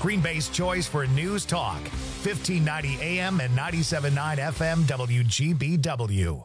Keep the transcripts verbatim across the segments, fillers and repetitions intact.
Green Bay's choice for news talk. fifteen ninety A M and ninety-seven point nine F M W G B W.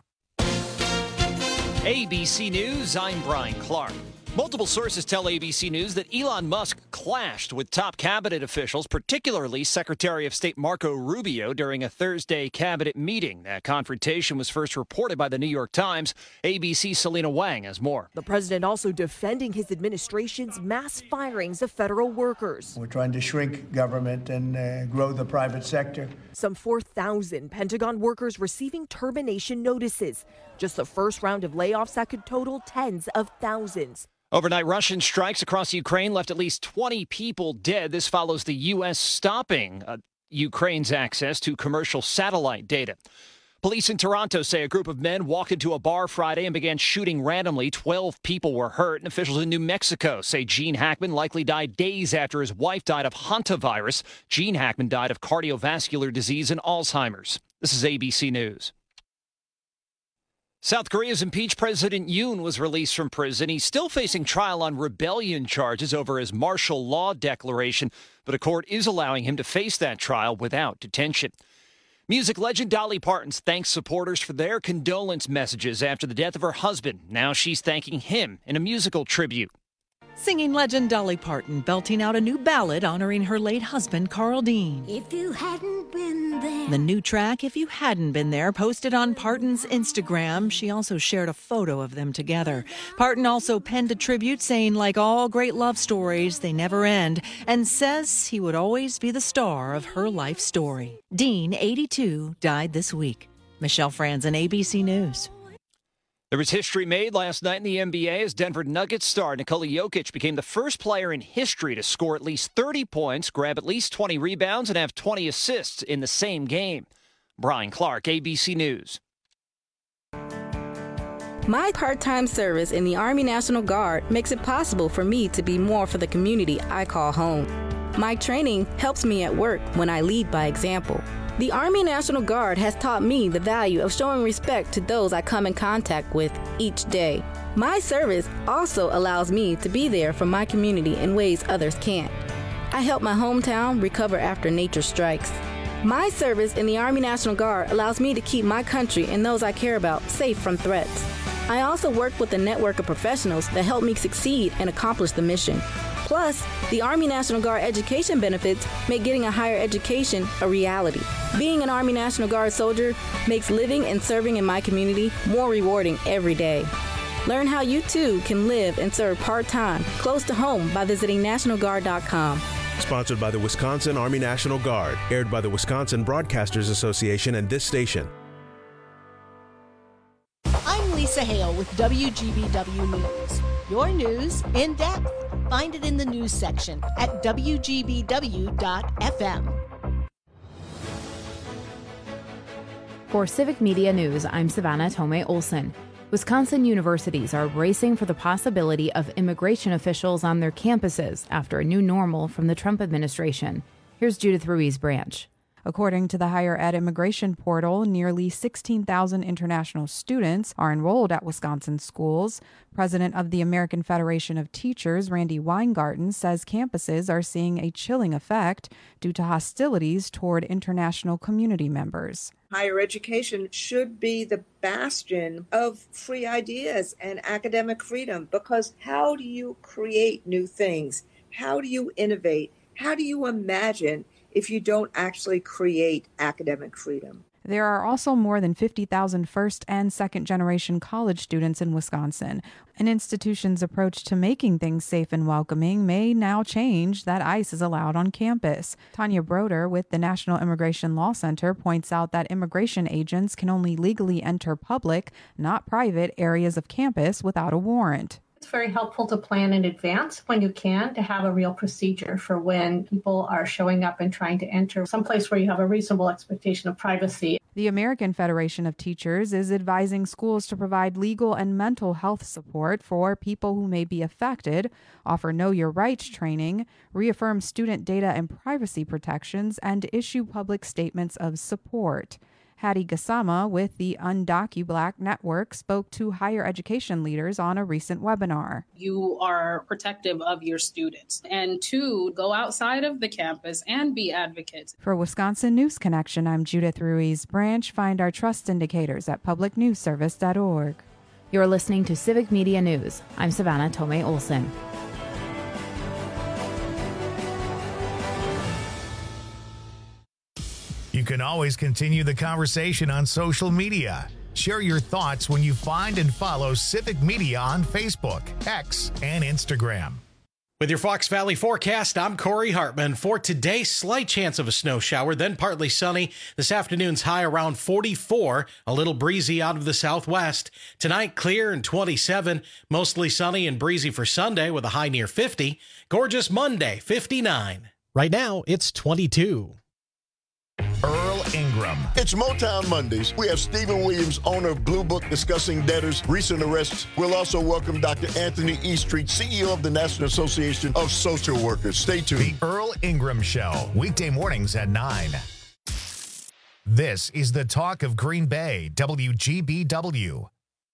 A B C News, I'm Brian Clark. Multiple sources tell A B C News that Elon Musk clashed with top cabinet officials, particularly Secretary of State Marco Rubio, during a Thursday cabinet meeting. That confrontation was first reported by the New York Times. A B C's Selena Wang has more. The president also defending his administration's mass firings of federal workers. We're trying to shrink government and uh, grow the private sector. Some four thousand Pentagon workers receiving termination notices. Just the first round of layoffs that could total tens of thousands. Overnight Russian strikes across Ukraine left at least twenty people dead. This follows the U S stopping uh, Ukraine's access to commercial satellite data. Police in Toronto say a group of men walked into a bar Friday and began shooting randomly. twelve people were hurt, and officials in New Mexico say Gene Hackman likely died days after his wife died of hantavirus. Gene Hackman died of cardiovascular disease and Alzheimer's. This is A B C News. South Korea's impeached President Yoon was released from prison. He's still facing trial on rebellion charges over his martial law declaration, but a court is allowing him to face that trial without detention. Music legend Dolly Parton thanks supporters for their condolence messages after the death of her husband. Now she's thanking him in a musical tribute. Singing legend Dolly Parton belting out a new ballad honoring her late husband, Carl Dean. If you hadn't been there. The new track, If You Hadn't Been There, posted on Parton's Instagram. She also shared a photo of them together. Parton also penned a tribute saying, like all great love stories, they never end, and says he would always be the star of her life story. Dean, eighty-two, died this week. Michelle Franzen, A B C News. There was history made last night in the N B A as Denver Nuggets star Nikola Jokic became the first player in history to score at least thirty points, grab at least twenty rebounds, and have twenty assists in the same game. Brian Clark, A B C News. My part-time service in the Army National Guard makes it possible for me to be more for the community I call home. My training helps me at work when I lead by example. The Army National Guard has taught me the value of showing respect to those I come in contact with each day. My service also allows me to be there for my community in ways others can't. I help my hometown recover after nature strikes. My service in the Army National Guard allows me to keep my country and those I care about safe from threats. I also work with a network of professionals that help me succeed and accomplish the mission. Plus, the Army National Guard education benefits make getting a higher education a reality. Being an Army National Guard soldier makes living and serving in my community more rewarding every day. Learn how you too can live and serve part-time close to home by visiting National Guard dot com. Sponsored by the Wisconsin Army National Guard. Aired by the Wisconsin Broadcasters Association and this station. I'm Lisa Hale with W G B W News. Your news in depth. Find it in the news section at W G B W dot F M. For Civic Media News, I'm Savannah Tomei Olson. Wisconsin universities are bracing for the possibility of immigration officials on their campuses after a new normal from the Trump administration. Here's Judith Ruiz Branch. According to the Higher Ed Immigration Portal, nearly sixteen thousand international students are enrolled at Wisconsin schools. President of the American Federation of Teachers, Randy Weingarten, says campuses are seeing a chilling effect due to hostilities toward international community members. Higher education should be the bastion of free ideas and academic freedom, because how do you create new things? How do you innovate? How do you imagine if you don't actually create academic freedom? There are also more than fifty thousand first and second generation college students in Wisconsin. An institution's approach to making things safe and welcoming may now change that ICE is allowed on campus. Tanya Broder with the National Immigration Law Center points out that immigration agents can only legally enter public, not private, areas of campus without a warrant. It's very helpful to plan in advance when you can, to have a real procedure for when people are showing up and trying to enter someplace where you have a reasonable expectation of privacy. The American Federation of Teachers is advising schools to provide legal and mental health support for people who may be affected, offer Know Your Rights training, reaffirm student data and privacy protections, and issue public statements of support. Hattie Gassama with the UndocuBlack Network spoke to higher education leaders on a recent webinar. You are protective of your students, and two, go outside of the campus and be advocates. For Wisconsin News Connection, I'm Judith Ruiz Branch. Find our trust indicators at public news service dot org. You're listening to Civic Media News. I'm Savannah Tomei Olson. You can always continue the conversation on social media. Share your thoughts when you find and follow Civic Media on Facebook, X, and Instagram. With your Fox Valley forecast, I'm Corey Hartman. For today, slight chance of a snow shower, then partly sunny. This afternoon's high around forty-four, a little breezy out of the southwest. Tonight, clear and twenty-seven, mostly sunny and breezy for Sunday with a high near fifty. Gorgeous Monday, fifty-nine. Right now, it's twenty-two. Earl Ingram. It's Motown Mondays. We have Stephen Williams, owner of Blue Book, discussing debtors, recent arrests. We'll also welcome Doctor Anthony Eastreet, C E O of the National Association of Social Workers. Stay tuned. The Earl Ingram Show, weekday mornings at nine. This is the talk of Green Bay, W G B W.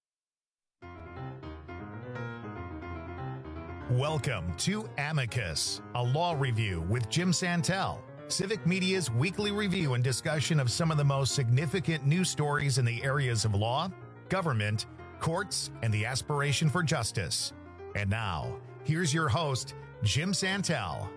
Welcome to Amicus, a law review with Jim Santel. Civic Media's weekly review and discussion of some of the most significant news stories in the areas of law, government, courts, and the aspiration for justice. And now, here's your host, Jim Santel.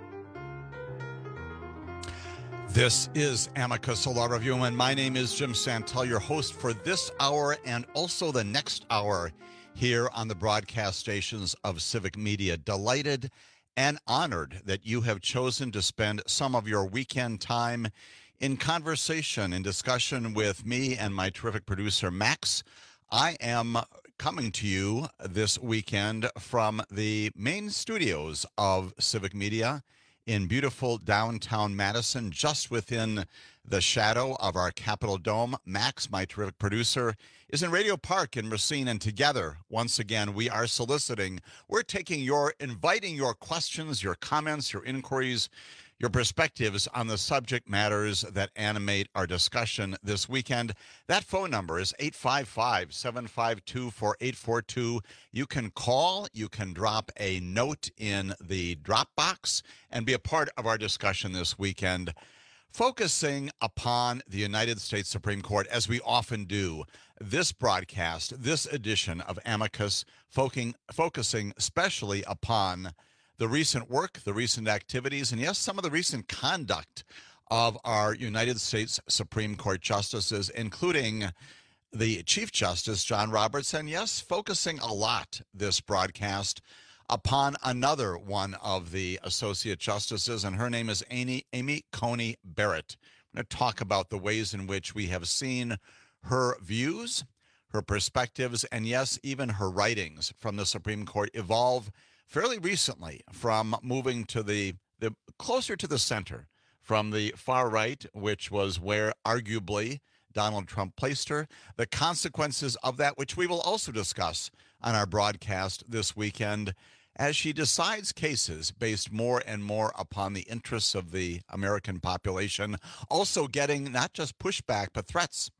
This is Amicus, a law review, and my name is Jim Santel, your host for this hour and also the next hour here on the broadcast stations of Civic Media. Delighted and honored that you have chosen to spend some of your weekend time in conversation and discussion with me and my terrific producer, Max. I am coming to you this weekend from the main studios of Civic Media in beautiful downtown Madison, just within the shadow of our Capitol Dome. Max, my terrific producer, is in Radio Park in Racine, and together, once again, we are soliciting, we're taking your, inviting your questions, your comments, your inquiries, your perspectives on the subject matters that animate our discussion this weekend. That phone number is eight five five, seven five two, four eight four two. You can call, you can drop a note in the Dropbox, and be a part of our discussion this weekend, focusing upon the United States Supreme Court, as we often do. This broadcast, this edition of Amicus, focusing, focusing especially upon the recent work, the recent activities, and yes, some of the recent conduct of our United States Supreme Court justices, including the Chief Justice, John Roberts, and yes, focusing a lot this broadcast upon another one of the associate justices, and her name is Amy, Amy Coney Barrett. I'm going to talk about the ways in which we have seen her views, her perspectives, and yes, even her writings from the Supreme Court evolve fairly recently from moving to the, the closer to the center, from the far right, which was where arguably Donald Trump placed her, the consequences of that, which we will also discuss on our broadcast this weekend, as she decides cases based more and more upon the interests of the American population, also getting not just pushback, but threats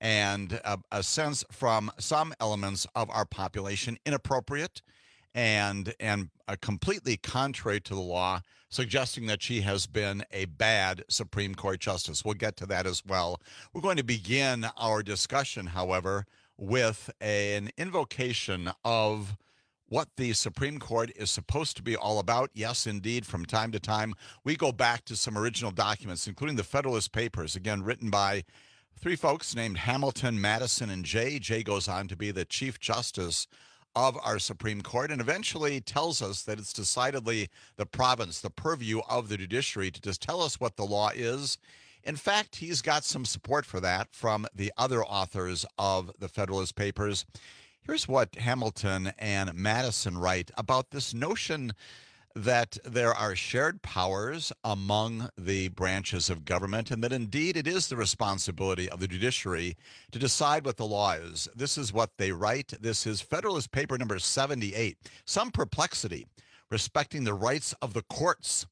and a, a sense from some elements of our population, inappropriate and and uh, completely contrary to the law, suggesting that she has been a bad Supreme Court justice. We'll get to that as well. We're going to begin our discussion, however, with a, an invocation of what the Supreme Court is supposed to be all about. Yes, indeed, from time to time, we go back to some original documents, including the Federalist Papers, again, written by three folks named Hamilton, Madison, and Jay. Jay goes on to be the Chief Justice of our Supreme Court, and eventually tells us that it's decidedly the province, the purview of the judiciary to just tell us what the law is. In fact, he's got some support for that from the other authors of the Federalist Papers. Here's what Hamilton and Madison write about this notion that there are shared powers among the branches of government, and that indeed it is the responsibility of the judiciary to decide what the law is. This is what they write. This is Federalist Paper number seventy-eight. Some perplexity respecting the rights of the courts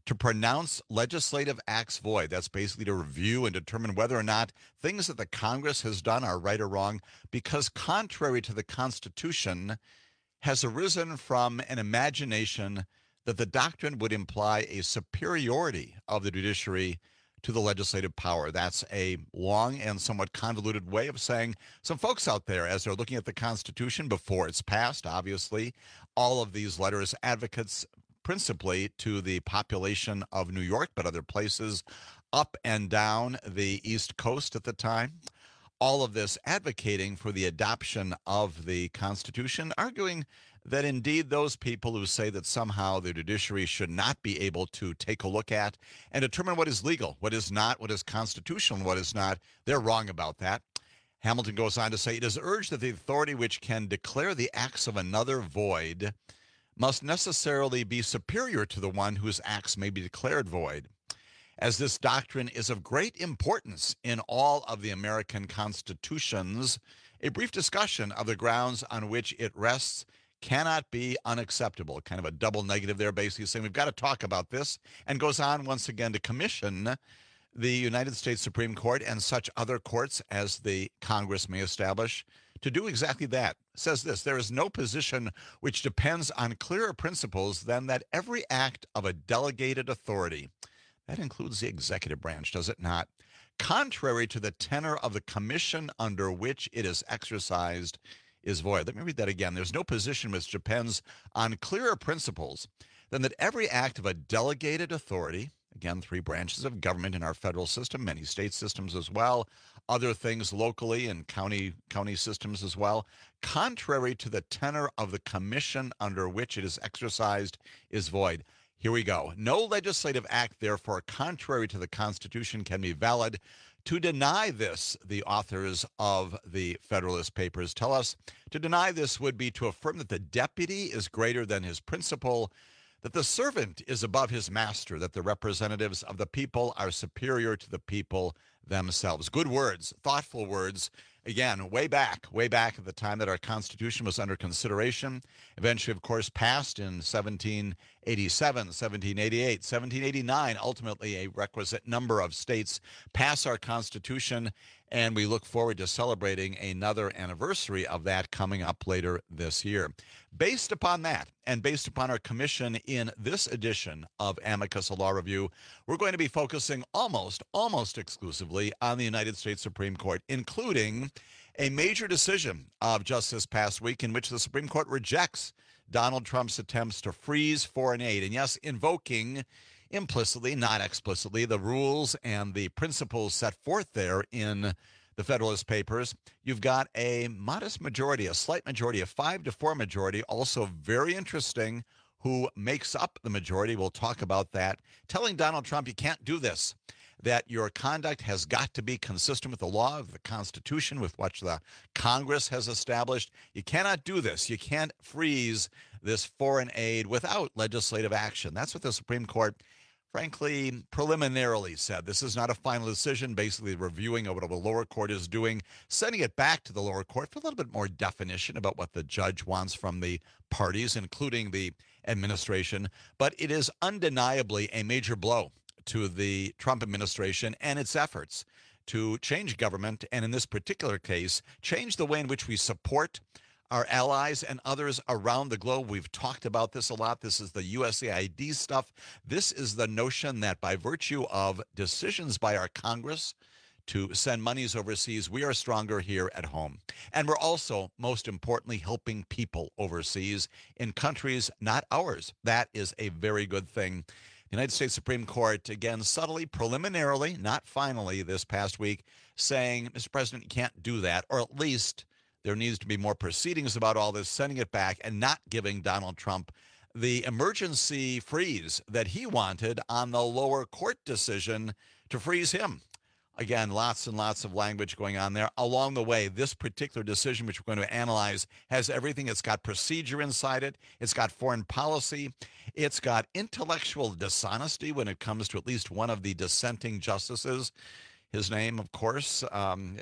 to pronounce legislative acts void. That's basically to review and determine whether or not things that the Congress has done are right or wrong, because contrary to the Constitution, has arisen from an imagination that the doctrine would imply a superiority of the judiciary to the legislative power. That's a long and somewhat convoluted way of saying some folks out there, as they're looking at the Constitution before it's passed, obviously, all of these letters, advocates principally to the population of New York, but other places up and down the East Coast at the time. All of this advocating for the adoption of the Constitution, arguing that indeed those people who say that somehow the judiciary should not be able to take a look at and determine what is legal, what is not, what is constitutional, and what is not, they're wrong about that. Hamilton goes on to say, it is urged that the authority which can declare the acts of another void must necessarily be superior to the one whose acts may be declared void. As this doctrine is of great importance in all of the American constitutions, a brief discussion of the grounds on which it rests cannot be unacceptable. Kind of a double negative there, basically saying we've got to talk about this, and goes on once again to commission the United States Supreme Court and such other courts as the Congress may establish to do exactly that. It says this, there is no position which depends on clearer principles than that every act of a delegated authority, that includes the executive branch, does it not, contrary to the tenor of the commission under which it is exercised, is void. Let me read that again. There's no position which depends on clearer principles than that every act of a delegated authority, again, three branches of government in our federal system, many state systems as well, other things locally and county county systems as well, contrary to the tenor of the commission under which it is exercised, is void. Here we go. No legislative act, therefore, contrary to the Constitution can be valid. To deny this, the authors of the Federalist Papers tell us, to deny this would be to affirm that the deputy is greater than his principal, that the servant is above his master, that the representatives of the people are superior to the people themselves. Good words, thoughtful words. Again, way back, way back at the time that our Constitution was under consideration. Eventually, of course, passed in seventeen eighty-seven, seventeen eighty-eight, seventeen eighty-nine. Ultimately, a requisite number of states pass our Constitution, and we look forward to celebrating another anniversary of that coming up later this year. Based upon that, and based upon our commission in this edition of Amicus, a Law Review, we're going to be focusing almost, almost exclusively on the United States Supreme Court, including a major decision of just this past week in which the Supreme Court rejects Donald Trump's attempts to freeze foreign aid. And yes, invoking implicitly, not explicitly, the rules and the principles set forth there in the Federalist Papers. You've got a modest majority, a slight majority, a five to four majority, also very interesting, who makes up the majority. We'll talk about that, telling Donald Trump you can't do this, that your conduct has got to be consistent with the law of the Constitution, with what the Congress has established. You cannot do this. You can't freeze this foreign aid without legislative action. That's what the Supreme Court, frankly, preliminarily said. This is not a final decision, basically reviewing what the lower court is doing, sending it back to the lower court for a little bit more definition about what the judge wants from the parties, including the administration. But it is undeniably a major blow to the Trump administration and its efforts to change government, and in this particular case, change the way in which we support our allies and others around the globe. We've talked about this a lot. This is the U S A I D stuff. This is the notion that by virtue of decisions by our Congress to send monies overseas, we are stronger here at home. And we're also, most importantly, helping people overseas in countries not ours. That is a very good thing. The United States Supreme Court, again, subtly, preliminarily, not finally this past week, saying, Mister President, you can't do that, or at least there needs to be more proceedings about all this, sending it back and not giving Donald Trump the emergency freeze that he wanted on the lower court decision to freeze him. Again, lots and lots of language going on there. Along the way, this particular decision, which we're going to analyze, has everything. It's got procedure inside it. It's got foreign policy. It's got intellectual dishonesty when it comes to at least one of the dissenting justices. His name, of course, um,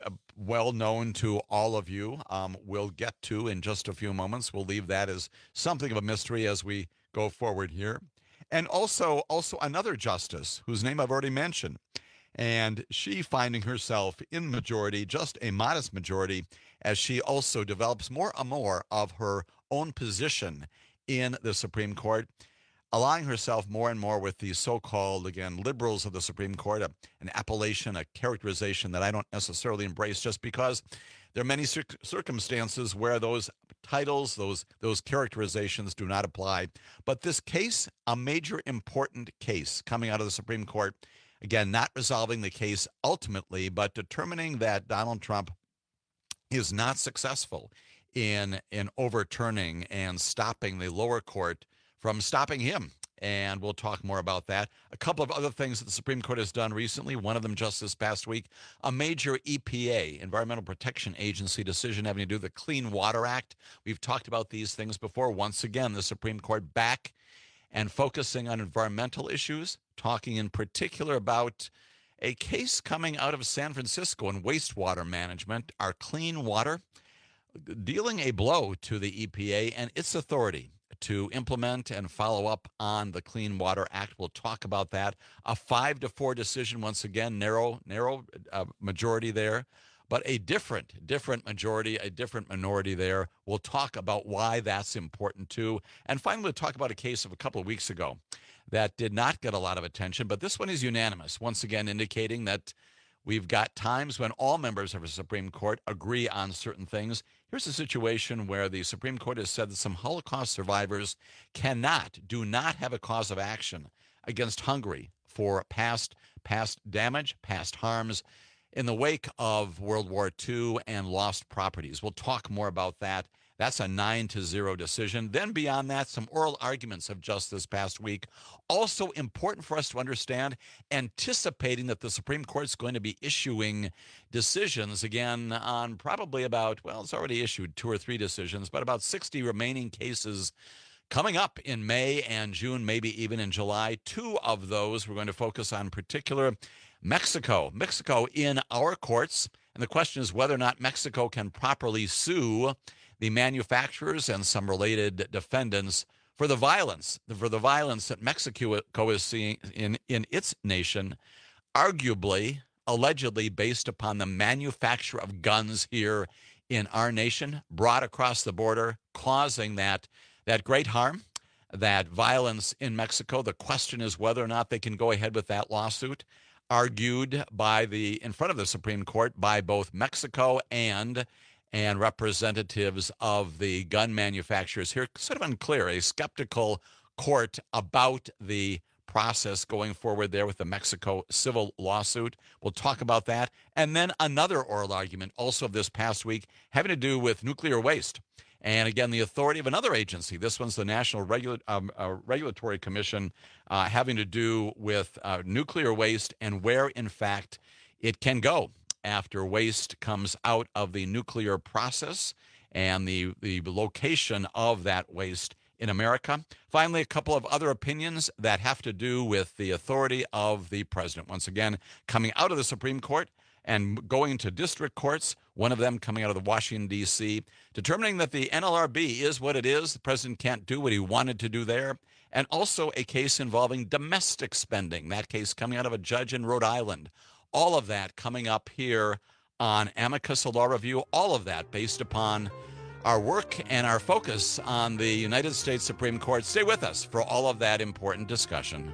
well known to all of you. Um, we'll get to in just a few moments. We'll leave that as something of a mystery as we go forward here. And also, also another justice whose name I've already mentioned. And she finding herself in majority, just a modest majority, as she also develops more and more of her own position in the Supreme Court, allying herself more and more with the so-called, again, liberals of the Supreme Court, a, an appellation, a characterization that I don't necessarily embrace just because there are many cir- circumstances where those titles, those those characterizations do not apply. But this case, a major important case coming out of the Supreme Court, again, not resolving the case ultimately, but determining that Donald Trump is not successful in in overturning and stopping the lower court from stopping him. And we'll talk more about that. A couple of other things that the Supreme Court has done recently, one of them just this past week, a major E P A, Environmental Protection Agency decision having to do with the Clean Water Act. We've talked about these things before. Once again, the Supreme Court back and focusing on environmental issues, talking in particular about a case coming out of San Francisco in wastewater management, our clean water, dealing a blow to the E P A and its authority to implement and follow up on the Clean Water Act. We'll talk about that. A five to four decision, once again, narrow, narrow uh, majority there, but a different, different majority, a different minority there. We'll talk about why that's important too. And finally, we'll talk about a case of a couple of weeks ago that did not get a lot of attention, but this one is unanimous, once again indicating that we've got times when all members of the Supreme Court agree on certain things. Here's a situation where the Supreme Court has said that some Holocaust survivors cannot, do not have a cause of action against Hungary for past, past damage, past harms in the wake of World War Two and lost properties. We'll talk more about that. That's a nine to zero decision. Then beyond that, some oral arguments of just this past week. Also important for us to understand, anticipating that the Supreme Court is going to be issuing decisions again on probably about, well, it's already issued two or three decisions, but about sixty remaining cases coming up in May and June, maybe even in July. Two of those we're going to focus on, in particular Mexico. Mexico in our courts. And the question is whether or not Mexico can properly sue the manufacturers and some related defendants for the violence, for the violence that Mexico is seeing in, in its nation, arguably, allegedly based upon the manufacture of guns here in our nation, brought across the border, causing that, that great harm, that violence in Mexico. The question is whether or not they can go ahead with that lawsuit, argued by the, in front of the Supreme Court by both Mexico and and representatives of the gun manufacturers here. Sort of unclear, a skeptical court about the process going forward there with the Mexico civil lawsuit. We'll talk about that. And then another oral argument also of this past week having to do with nuclear waste. And again, the authority of another agency. This one's the National Regula- um, uh, Regulatory Commission, uh, having to do with uh, nuclear waste and where, in fact, it can go after waste comes out of the nuclear process and the, the location of that waste in America. Finally, a couple of other opinions that have to do with the authority of the president. Once again, coming out of the Supreme Court and going to district courts, one of them coming out of the Washington, D C, determining that the N L R B is what it is. The president can't do what he wanted to do there. And also a case involving domestic spending, that case coming out of a judge in Rhode Island. All of that coming up here on Amicus, a Law Review, all of that based upon our work and our focus on the United States Supreme Court. Stay with us for all of that important discussion.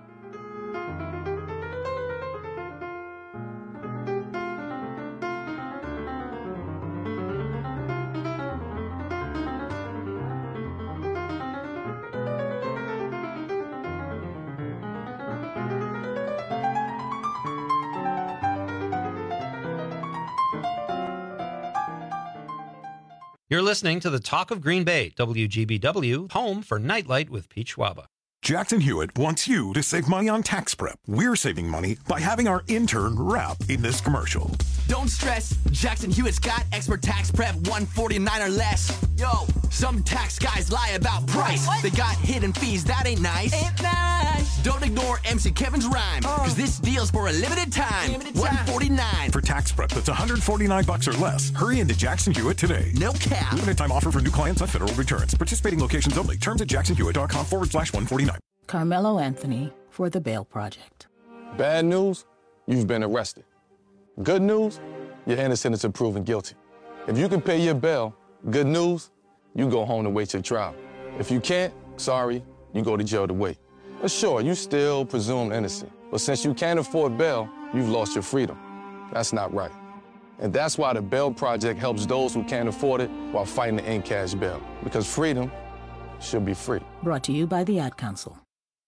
You're listening to the Talk of Green Bay, W G B W, home for Nightlight with Pete Schwaba. Jackson Hewitt wants you to save money on tax prep. We're saving money by having our intern rap in this commercial. Don't stress, Jackson Hewitt's got expert tax prep, one forty-nine or less. Yo, some tax guys lie about price. What? They got hidden fees, that ain't nice. Ain't nice. Don't ignore M C Kevin's rhyme, cause this deal's for a limited time. Limited time. one forty-nine. For tax prep that's one forty-nine bucks or less, hurry into Jackson Hewitt today. No cap. Limited time offer for new clients on federal returns. Participating locations only. Terms at jackson hewitt dot com forward slash one forty-nine. Carmelo Anthony for the Bail Project. Bad news, you've been arrested. Good news, you're innocent until proven guilty. If you can pay your bail, good news, you go home to wait your trial. If you can't, sorry, you go to jail to wait. But sure, you still presumed innocent. But since you can't afford bail, you've lost your freedom. That's not right. And that's why the Bail Project helps those who can't afford it while fighting to end cash bail. Because freedom should be free. Brought to you by the Ad Council.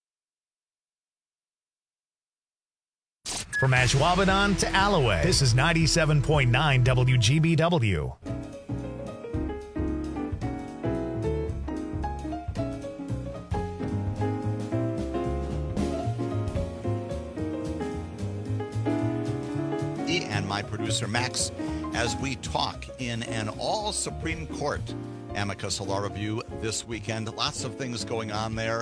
From Ashwaubenon to Alloway, this is ninety-seven point nine W G B W. And my producer Max, as we talk in an all Supreme Court amicus law review this weekend. Lots of things going on there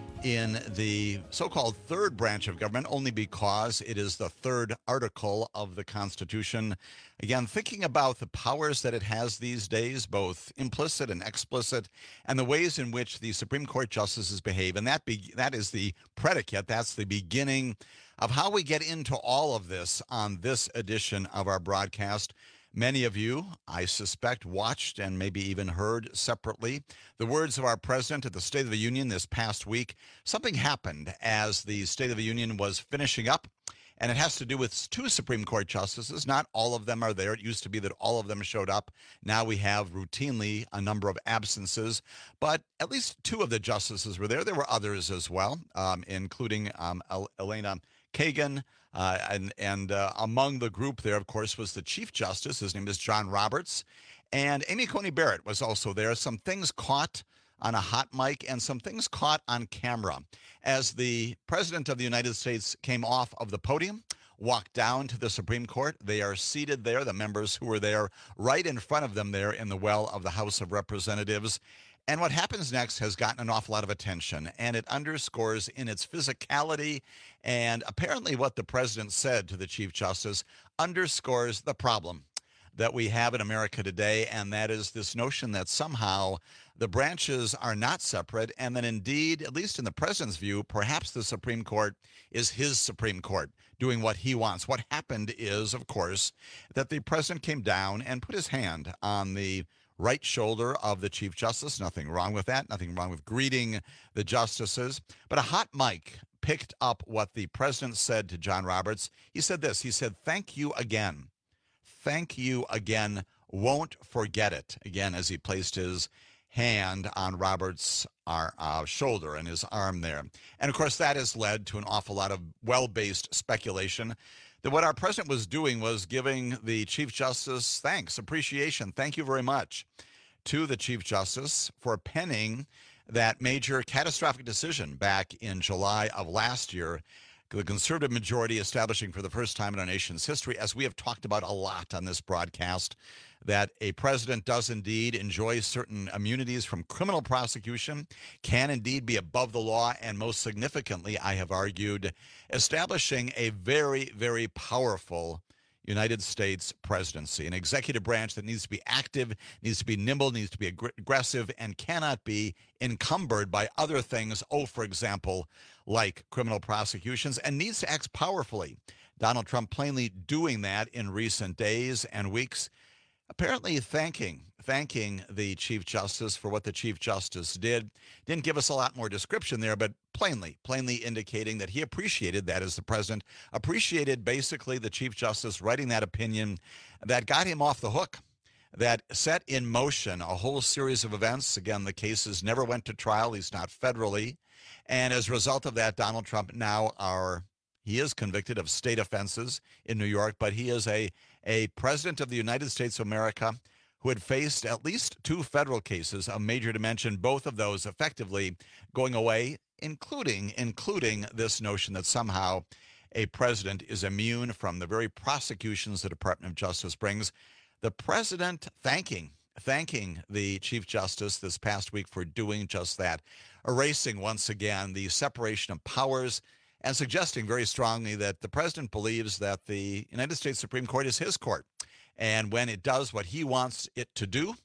in the so-called third branch of government, only because it is the third article of the Constitution. Again, thinking about the powers that it has these days, both implicit and explicit, and the ways in which the Supreme Court justices behave. And that be, that is the predicate, that's the beginning of how we get into all of this on this edition of our broadcast. Many of you, I suspect, watched and maybe even heard separately the words of our president at the State of the Union this past week. Something happened as the State of the Union was finishing up, and it has to do with two Supreme Court justices. Not all of them are there. It used to be that all of them showed up. Now we have routinely a number of absences, but at least two of the justices were there. There were others as well, um, including um, Elena Kagan, uh, and, and uh, among the group there, of course, was the Chief Justice. His name is John Roberts. And Amy Coney Barrett was also there. Some things caught on a hot mic and some things caught on camera. As the President of the United States came off of the podium, walked down to the Supreme Court, they are seated there, the members who were there, right in front of them there in the well of the House of Representatives. And what happens next has gotten an awful lot of attention, and it underscores in its physicality, and apparently what the president said to the Chief Justice underscores the problem that we have in America today, and that is this notion that somehow the branches are not separate, and that indeed, at least in the president's view, perhaps the Supreme Court is his Supreme Court, doing what he wants. What happened is, of course, that the president came down and put his hand on the right shoulder of the Chief Justice. Nothing wrong with that. Nothing wrong with greeting the justices. But a hot mic picked up what the president said to John Roberts. He said this. He said, "Thank you again. Thank you again. Won't forget it." Again, as he placed his hand on Roberts' our, uh, shoulder and his arm there. And, of course, that has led to an awful lot of well-based speculation that what our president was doing was giving the Chief Justice thanks, appreciation, thank you very much to the Chief Justice for penning that major catastrophic decision back in July of last year, the conservative majority establishing for the first time in our nation's history, as we have talked about a lot on this broadcast, that a president does indeed enjoy certain immunities from criminal prosecution, can indeed be above the law, and most significantly, I have argued, establishing a very, very powerful United States presidency, an executive branch that needs to be active, needs to be nimble, needs to be ag- aggressive, and cannot be encumbered by other things, oh, for example, like criminal prosecutions, and needs to act powerfully. Donald Trump plainly doing that in recent days and weeks, apparently thanking thanking the Chief Justice for what the Chief Justice did. Didn't give us a lot more description there, but plainly, plainly indicating that he appreciated that as the president, appreciated basically the Chief Justice writing that opinion that got him off the hook, that set in motion a whole series of events. Again, the cases never went to trial, at least not federally. And as a result of that, Donald Trump now are, he is convicted of state offenses in New York, but he is a, a president of the United States of America who had faced at least two federal cases of major dimension, both of those effectively going away, including including this notion that somehow a president is immune from the very prosecutions the Department of Justice brings. The president thanking thanking the Chief Justice this past week for doing just that, erasing once again the separation of powers and suggesting very strongly that the president believes that the United States Supreme Court is his court. And when it does what he wants it to do,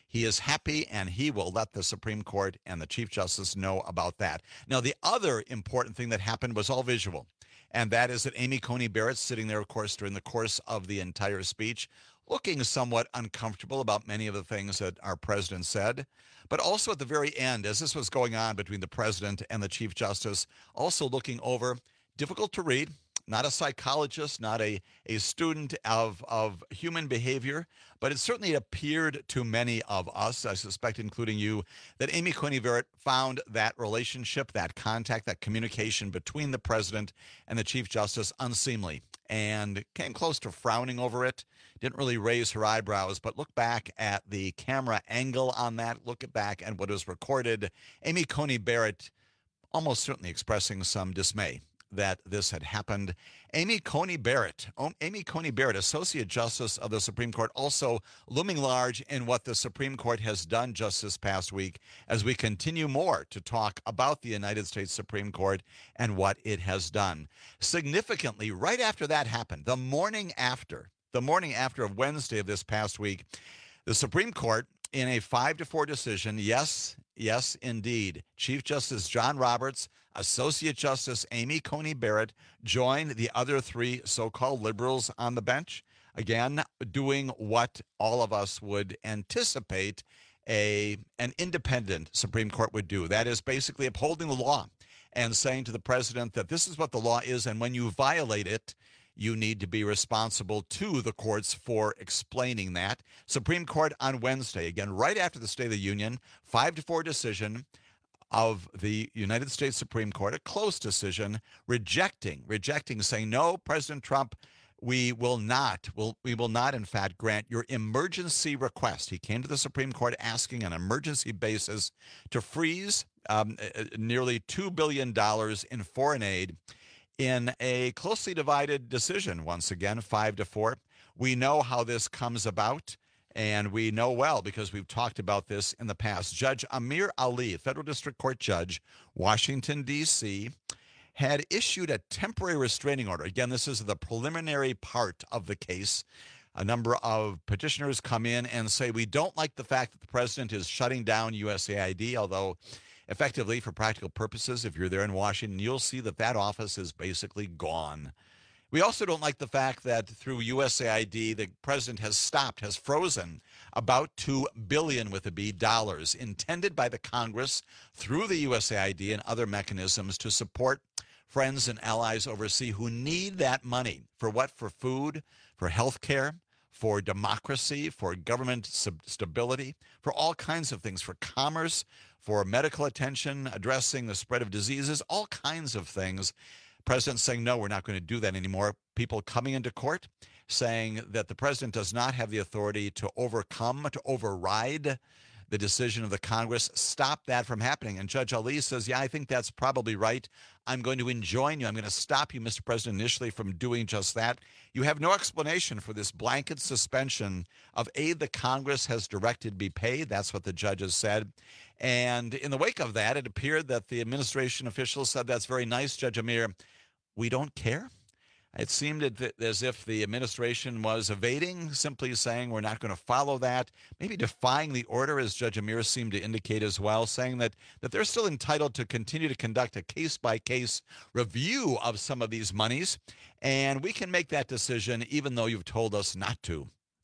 He is happy, and he will let the Supreme Court and the Chief Justice know about that. Now, the other important thing that happened was all visual, and that is that Amy Coney Barrett, sitting there, of course, during the course of the entire speech, looking somewhat uncomfortable about many of the things that our president said, but also at the very end, as this was going on between the president and the Chief Justice, also looking over, difficult to read, not a psychologist, not a, a student of, of human behavior, but it certainly appeared to many of us, I suspect including you, that Amy Coney Barrett found that relationship, that contact, that communication between the president and the Chief Justice unseemly, and came close to frowning over it. Didn't really raise her eyebrows, but look back at the camera angle on that, look back at what was recorded. Amy Coney Barrett almost certainly expressing some dismay that this had happened. Amy Coney Barrett, Amy Coney Barrett, Associate Justice of the Supreme Court, also looming large in what the Supreme Court has done just this past week as we continue more to talk about the United States Supreme Court and what it has done. Significantly, right after that happened, the morning after, the morning after of Wednesday of this past week, the Supreme Court, in a five to four decision, yes, yes, indeed, Chief Justice John Roberts, Associate Justice Amy Coney Barrett joined the other three so-called liberals on the bench, again, doing what all of us would anticipate a an independent Supreme Court would do. That is basically upholding the law and saying to the president that this is what the law is, and when you violate it, you need to be responsible to the courts for explaining that. Supreme Court on Wednesday, again, right after the State of the Union, five to four decision of the United States Supreme Court, a close decision, rejecting, rejecting, saying, no, President Trump, we will not, will, we will not, in fact, grant your emergency request. He came to the Supreme Court asking on an emergency basis to freeze um, nearly two billion dollars in foreign aid in a closely divided decision, once again, five to four. We know how this comes about, and we know well because we've talked about this in the past. Judge Amir Ali, federal district court judge, Washington, D C, had issued a temporary restraining order. Again, this is the preliminary part of the case. A number of petitioners come in and say, we don't like the fact that the president is shutting down U S A I D, although effectively, for practical purposes, if you're there in Washington, you'll see that that office is basically gone. We also don't like the fact that through U S A I D, the president has stopped, has frozen about two billion dollars with a B dollars intended by the Congress through the U S A I D and other mechanisms to support friends and allies overseas who need that money. For what? For food, for health care, for democracy, for government sub- stability, for all kinds of things, for commerce, for medical attention, addressing the spread of diseases, all kinds of things. President saying, no, we're not going to do that anymore. People coming into court saying that the president does not have the authority to overcome, to override the decision of the Congress. Stop that from happening. And Judge Ali says, yeah, I think that's probably right. I'm going to enjoin you. I'm going to stop you, Mister President, initially from doing just that. You have no explanation for this blanket suspension of aid the Congress has directed be paid. That's what the judges said. And in the wake of that, it appeared that the administration officials said, that's very nice, Judge Amir. We don't care. It seemed as if the administration was evading, simply saying we're not going to follow that, maybe defying the order, as Judge Amir seemed to indicate as well, saying that, that they're still entitled to continue to conduct a case-by-case review of some of these monies, and we can make that decision even though you've told us not to.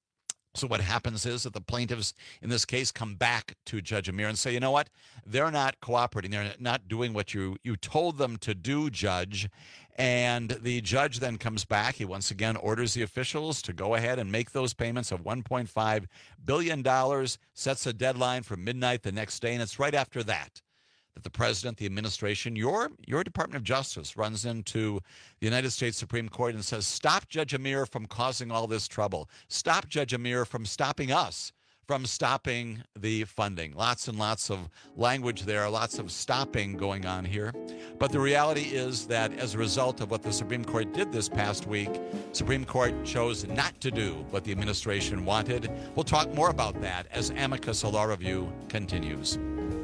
So what happens is that the plaintiffs in this case come back to Judge Amir and say, you know what, they're not cooperating. They're not doing what you, you told them to do, Judge. And the judge then comes back. He once again orders the officials to go ahead and make those payments of one point five billion dollars, sets a deadline for midnight the next day. And it's right after that that the president, the administration, your, your Department of Justice runs into the United States Supreme Court and says, stop Judge Amir from causing all this trouble. Stop Judge Amir from stopping us from stopping the funding. Lots and lots of language there, lots of stopping going on here. But the reality is that as a result of what the Supreme Court did this past week, Supreme Court chose not to do what the administration wanted. We'll talk more about that as Amicus, a law review, continues.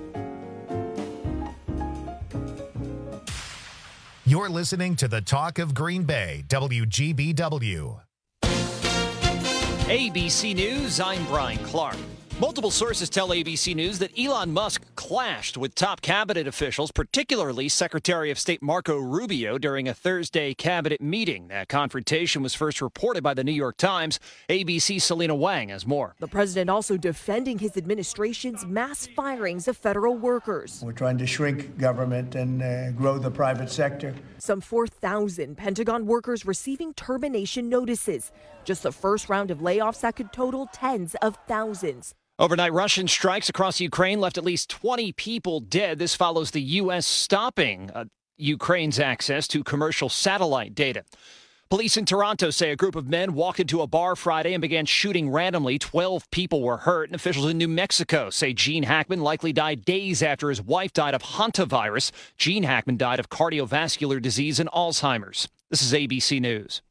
You're listening to the Talk of Green Bay, W G B W. A B C News, I'm Brian Clark. Multiple sources tell A B C News that Elon Musk clashed with top cabinet officials, particularly Secretary of State Marco Rubio, during a Thursday cabinet meeting. That confrontation was first reported by the New York Times. A B C's Selena Wang has more. The president also defending his administration's mass firings of federal workers. We're trying to shrink government and uh, grow the private sector. Some four thousand Pentagon workers receiving termination notices. Just the first round of layoffs that could total tens of thousands. Overnight Russian strikes across Ukraine left at least twenty people dead. This follows the U S stopping uh, Ukraine's access to commercial satellite data. Police in Toronto say a group of men walked into a bar Friday and began shooting randomly. twelve people were hurt, and officials in New Mexico say Gene Hackman likely died days after his wife died of hantavirus. Gene Hackman died of cardiovascular disease and Alzheimer's. This is A B C News.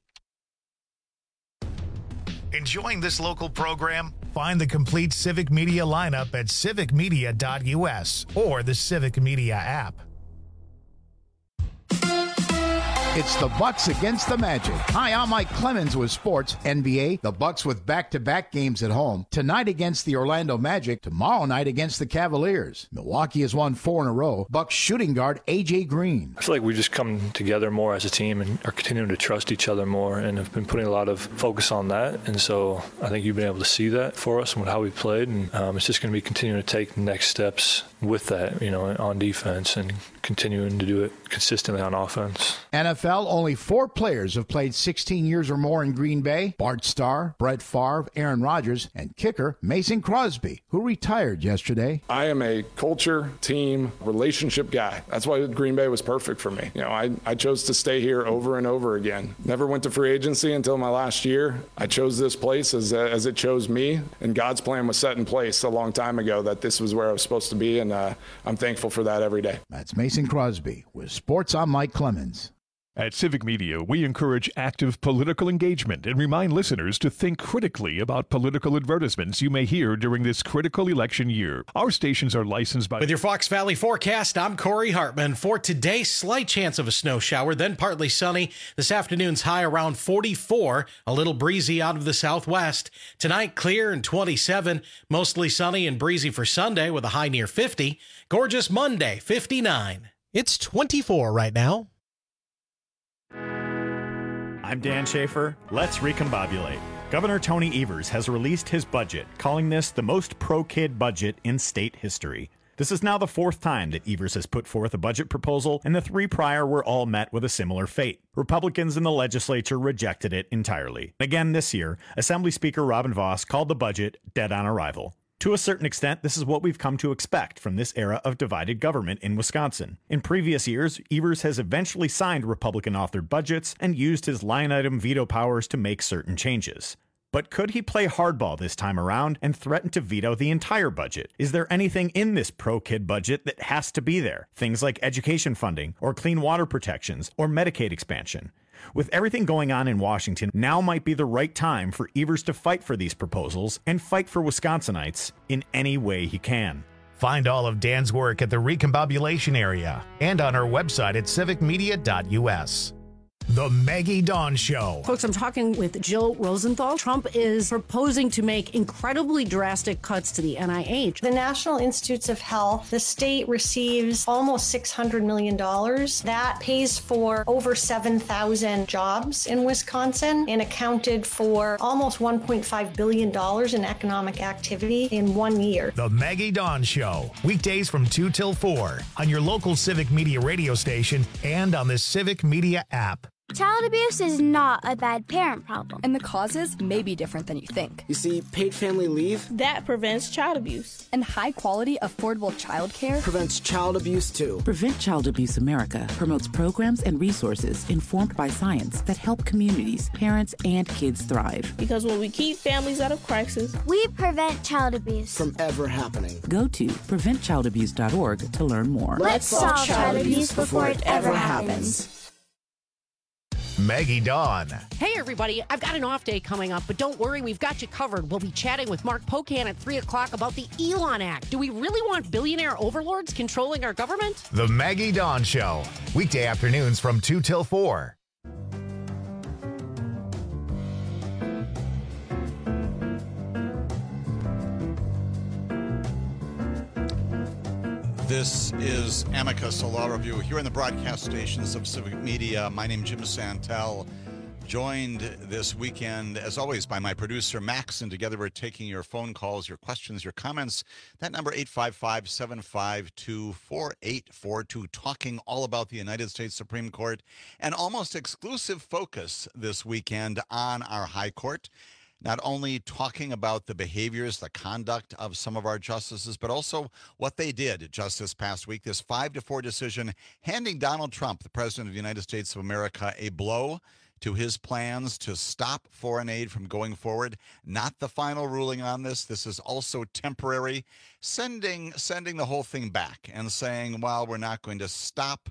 Enjoying this local program? Find the complete Civic Media lineup at civic media dot U S or the Civic Media app. It's the Bucks against the Magic. Hi, I'm Mike Clemens with Sports N B A. The Bucks with back-to-back games at home. Tonight against the Orlando Magic. Tomorrow night against the Cavaliers. Milwaukee has won four in a row. Bucks shooting guard A J Green. I feel like we just come together more as a team and are continuing to trust each other more and have been putting a lot of focus on that. And so I think you've been able to see that for us and how we played. And um, it's just going to be continuing to take next steps with that, you know, on defense and continuing to do it consistently on offense. N F L, only four players have played sixteen years or more in Green Bay. Bart Starr, Brett Favre, Aaron Rodgers, and kicker Mason Crosby, who retired yesterday. I am a culture, team, relationship guy. That's why Green Bay was perfect for me. You know, I, I chose to stay here over and over again. Never went to free agency until my last year. I chose this place as, as it chose me, and God's plan was set in place a long time ago that this was where I was supposed to be, and uh, I'm thankful for that every day. That's Mason Crosby. With Sports, I'm Mike Clemens. At Civic Media, we encourage active political engagement and remind listeners to think critically about political advertisements you may hear during this critical election year. Our stations are licensed by... With your Fox Valley forecast, I'm Corey Hartman. For today, slight chance of a snow shower, then partly sunny. This afternoon's high around forty-four, a little breezy out of the southwest. Tonight, clear and twenty-seven, mostly sunny and breezy for Sunday with a high near fifty. Gorgeous Monday, fifty-nine. It's twenty-four right now. I'm Dan Schaefer. Let's recombobulate. Governor Tony Evers has released his budget, calling this the most pro-kid budget in state history. This is now the fourth time that Evers has put forth a budget proposal, and the three prior were all met with a similar fate. Republicans in the legislature rejected it entirely. Again this year, Assembly Speaker Robin Vos called the budget dead on arrival. To a certain extent, this is what we've come to expect from this era of divided government in Wisconsin. In previous years, Evers has eventually signed Republican-authored budgets and used his line-item veto powers to make certain changes. But could he play hardball this time around and threaten to veto the entire budget? Is there anything in this pro-kid budget that has to be there? Things like education funding, or clean water protections, or Medicaid expansion. With everything going on in Washington, now might be the right time for Evers to fight for these proposals and fight for Wisconsinites in any way he can. Find all of Dan's work at the Recombobulation area and on our website at civic media dot U S. The Maggie Dawn Show. Folks, I'm talking with Jill Rosenthal. Trump is proposing to make incredibly drastic cuts to the N I H. The National Institutes of Health, the state receives almost six hundred million dollars. That pays for over seven thousand jobs in Wisconsin and accounted for almost one point five billion dollars in economic activity in one year. The Maggie Dawn Show. Weekdays from two till four on your local Civic Media radio station and on the Civic Media app. Child abuse is not a bad parent problem. And the causes may be different than you think. You see, paid family leave that prevents child abuse. And high quality, affordable child care prevents child abuse too. Prevent Child Abuse America promotes programs and resources informed by science that help communities, parents, and kids thrive. Because when we keep families out of crisis, we prevent child abuse from ever happening. Go to prevent child abuse dot org to learn more. Let's solve child abuse before it ever happens. Maggie Dawn. Hey, everybody. I've got an off day coming up, but don't worry, we've got you covered. We'll be chatting with Mark Pocan at three o'clock about the Elon Act. Do we really want billionaire overlords controlling our government? The Maggie Dawn Show. Weekday afternoons from two till four. This is Amicus, a law review here in the broadcast stations of Civic Media. My name is Jim Santel, joined this weekend, as always, by my producer, Max, and together we're taking your phone calls, your questions, your comments. That number, eight five five, seven five two, four eight four two, talking all about the United States Supreme Court, an almost exclusive focus this weekend on our High Court. Not only talking about the behaviors, the conduct of some of our justices, but also what they did just this past week. This five to four decision handing Donald Trump, the President of the United States of America, a blow to his plans to stop foreign aid from going forward. Not the final ruling on this. This is also temporary, sending sending the whole thing back and saying, well, we're not going to stop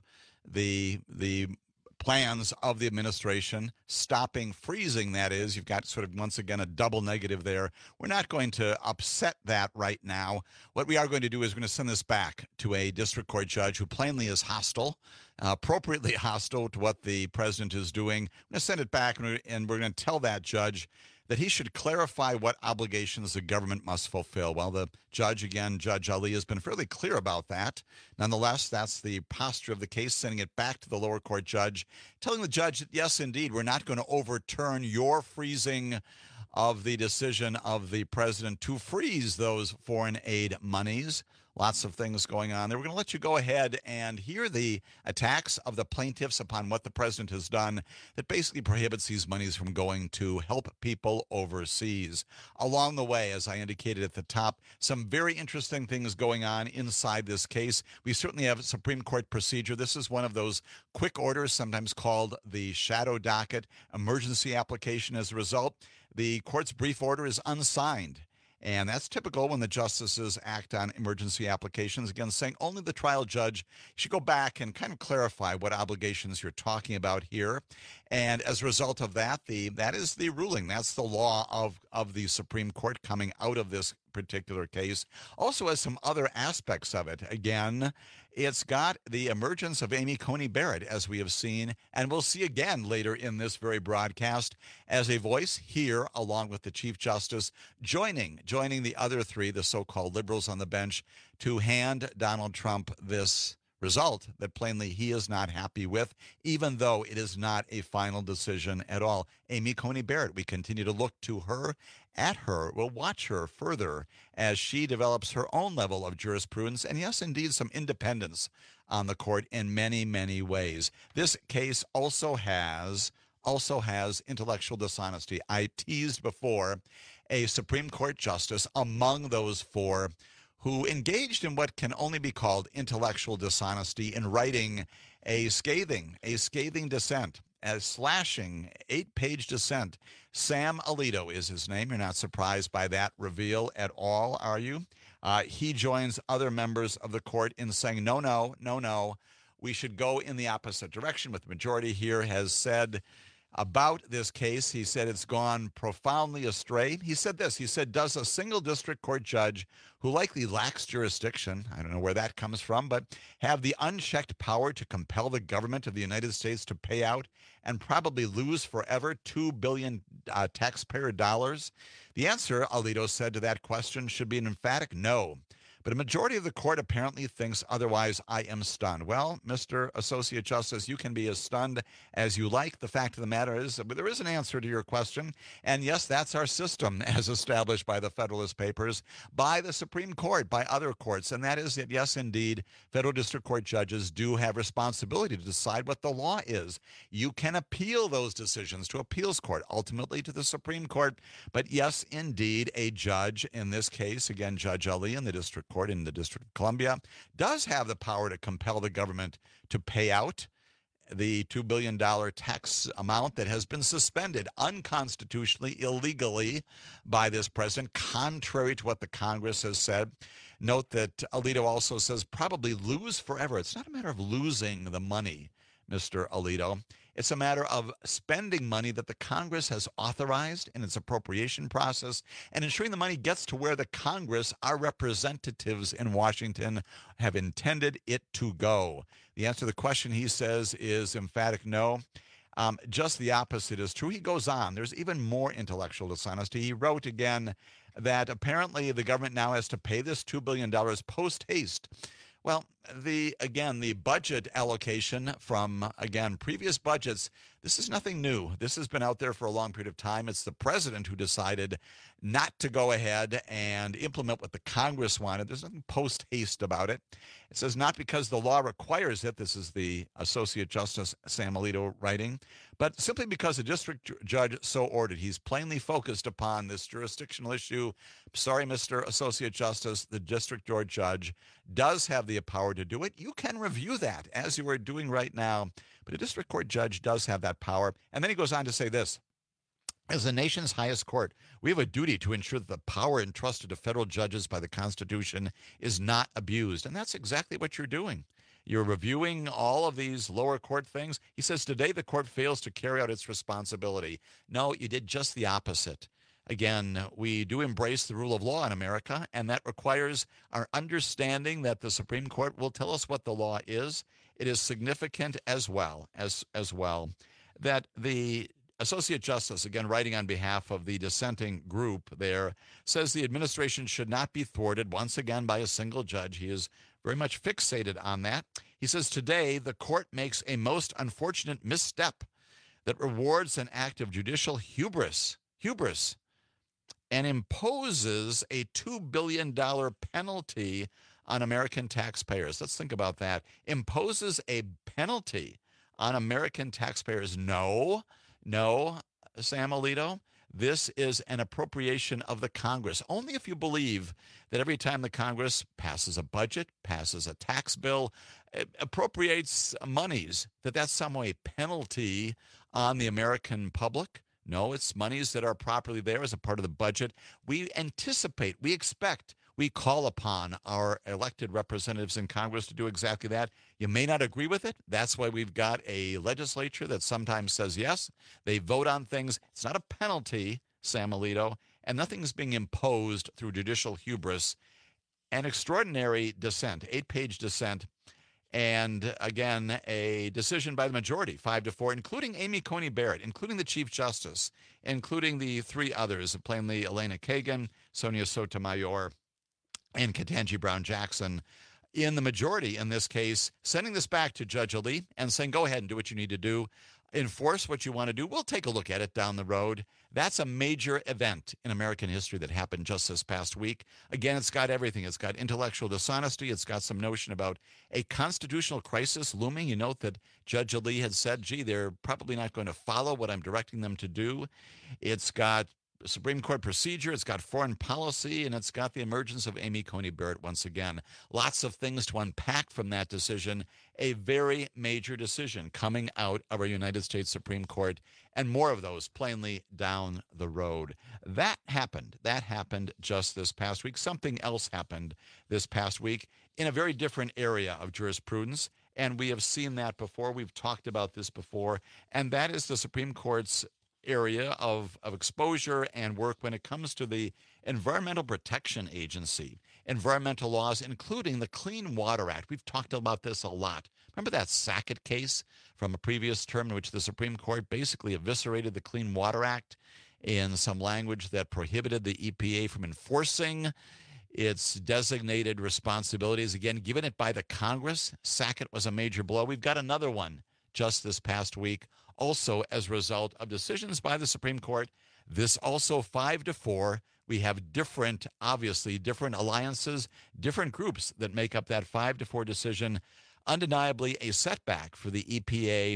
the the plans of the administration, stopping, freezing, that is. You've got sort of, once again, a double negative there. We're not going to upset that right now. What we are going to do is we're going to send this back to a district court judge who plainly is hostile, uh, appropriately hostile to what the president is doing. We're going to send it back, and we're, and we're going to tell that judge that he should clarify what obligations the government must fulfill. Well, the judge, again, Judge Ali, has been fairly clear about that. Nonetheless, that's the posture of the case, sending it back to the lower court judge, telling the judge that, yes, indeed, we're not going to overturn your freezing of the decision of the president to freeze those foreign aid monies. Lots of things going on there. We're going to let you go ahead and hear the attacks of the plaintiffs upon what the president has done that basically prohibits these monies from going to help people overseas. Along the way, as I indicated at the top, some very interesting things going on inside this case. We certainly have a Supreme Court procedure. This is one of those quick orders, sometimes called the shadow docket emergency application. As a result, the court's brief order is unsigned. And that's typical when the justices act on emergency applications, again, saying only the trial judge should go back and kind of clarify what obligations you're talking about here. And as a result of that, the that is the ruling. That's the law of, of the Supreme Court coming out of this particular case. Also has some other aspects of it. Again, it's got the emergence of Amy Coney Barrett, as we have seen, and we'll see again later in this very broadcast, as a voice here, along with the Chief Justice, joining, joining the other three, the so-called liberals on the bench, to hand Donald Trump this result that plainly he is not happy with, even though it is not a final decision at all. Amy Coney Barrett, we continue to look to her, at her. We'll watch her further as she develops her own level of jurisprudence and, yes, indeed, some independence on the court in many, many ways. This case also has also has intellectual dishonesty. I teased before a Supreme Court justice among those four who engaged in what can only be called intellectual dishonesty in writing a scathing, a scathing dissent, a slashing eight-page dissent. Sam Alito is his name. You're not surprised by that reveal at all, are you? Uh, he joins other members of the court in saying, no, no, no, no, we should go in the opposite direction. What the majority here has said about this case, he said it's gone profoundly astray. He said this, he said, does a single district court judge who likely lacks jurisdiction, I don't know where that comes from, but have the unchecked power to compel the government of the United States to pay out and probably lose forever two billion dollars uh, taxpayer dollars? The answer, Alito said, to that question should be an emphatic no. But a majority of the court apparently thinks otherwise. I am stunned. Well, Mister Associate Justice, you can be as stunned as you like. The fact of the matter is that there is an answer to your question. And yes, that's our system as established by the Federalist Papers, by the Supreme Court, by other courts. And that is that, yes, indeed, federal district court judges do have responsibility to decide what the law is. You can appeal those decisions to appeals court, ultimately to the Supreme Court. But yes, indeed, a judge, in this case, again, Judge Ali in the district court in the District of Columbia, does have the power to compel the government to pay out the two billion dollars tax amount that has been suspended unconstitutionally, illegally by this president, contrary to what the Congress has said. Note that Alito also says probably lose forever. It's not a matter of losing the money, Mister Alito. It's a matter of spending money that the Congress has authorized in its appropriation process and ensuring the money gets to where the Congress, our representatives in Washington, have intended it to go. The answer to the question, he says, is emphatic no. Um, just the opposite is true. He goes on. There's even more intellectual dishonesty. He wrote again that apparently the government now has to pay this two billion dollars post haste, Well, the again, the budget allocation from, again, previous budgets, this is nothing new. This has been out there for a long period of time. It's the president who decided not to go ahead and implement what the Congress wanted. There's nothing post-haste about it. It says not because the law requires it. This is the Associate Justice Sam Alito writing, but simply because the district judge so ordered. He's plainly focused upon this jurisdictional issue. Sorry, Mister Associate Justice, the district court judge does have the power to do it. You can review that as you are doing right now, but a district court judge does have that power. And then he goes on to say this. As the nation's highest court, we have a duty to ensure that the power entrusted to federal judges by the Constitution is not abused. And that's exactly what you're doing. You're reviewing all of these lower court things. He says today the court fails to carry out its responsibility. No, you did just the opposite. Again, we do embrace the rule of law in America, and that requires our understanding that the Supreme Court will tell us what the law is. It is significant as well, as, as well, that the Associate Justice, again, writing on behalf of the dissenting group there, says the administration should not be thwarted once again by a single judge. He is very much fixated on that. He says today the court makes a most unfortunate misstep that rewards an act of judicial hubris, hubris, and imposes a two billion dollars penalty on American taxpayers. Let's think about that. Imposes a penalty on American taxpayers. No. No, Sam Alito, this is an appropriation of the Congress. Only if you believe that every time the Congress passes a budget, passes a tax bill, appropriates monies, that that's some way penalty on the American public. No, it's monies that are properly there as a part of the budget. We anticipate, we expect, we call upon our elected representatives in Congress to do exactly that. You may not agree with it. That's why we've got a legislature that sometimes says yes. They vote on things. It's not a penalty, Sam Alito, and nothing's being imposed through judicial hubris. An extraordinary dissent, eight-page dissent, and again, a decision by the majority, five to four, including Amy Coney Barrett, including the Chief Justice, including the three others, plainly Elena Kagan, Sonia Sotomayor, and Ketanji Brown Jackson in the majority in this case, sending this back to Judge Ali and saying, go ahead and do what you need to do. Enforce what you want to do. We'll take a look at it down the road. That's a major event in American history that happened just this past week. Again, it's got everything. It's got intellectual dishonesty. It's got some notion about a constitutional crisis looming. You note that Judge Ali had said, gee, they're probably not going to follow what I'm directing them to do. It's got Supreme Court procedure, it's got foreign policy, and it's got the emergence of Amy Coney Barrett once again. Lots of things to unpack from that decision. A very major decision coming out of our United States Supreme Court, and more of those plainly down the road. That happened. That happened just this past week. Something else happened this past week in a very different area of jurisprudence, and we have seen that before. We've talked about this before, and that is the Supreme Court's area of, of exposure and work when it comes to the Environmental Protection Agency, environmental laws, including the Clean Water Act. We've talked about this a lot. Remember that Sackett case from a previous term in which the Supreme Court basically eviscerated the Clean Water Act in some language that prohibited the E P A from enforcing its designated responsibilities, again, given it by the Congress. Sackett was a major blow. We've got another one just this past week, also as a result of decisions by the Supreme Court. This also five to four. We have different, obviously, different alliances, different groups that make up that five to four decision. Undeniably a setback for the E P A,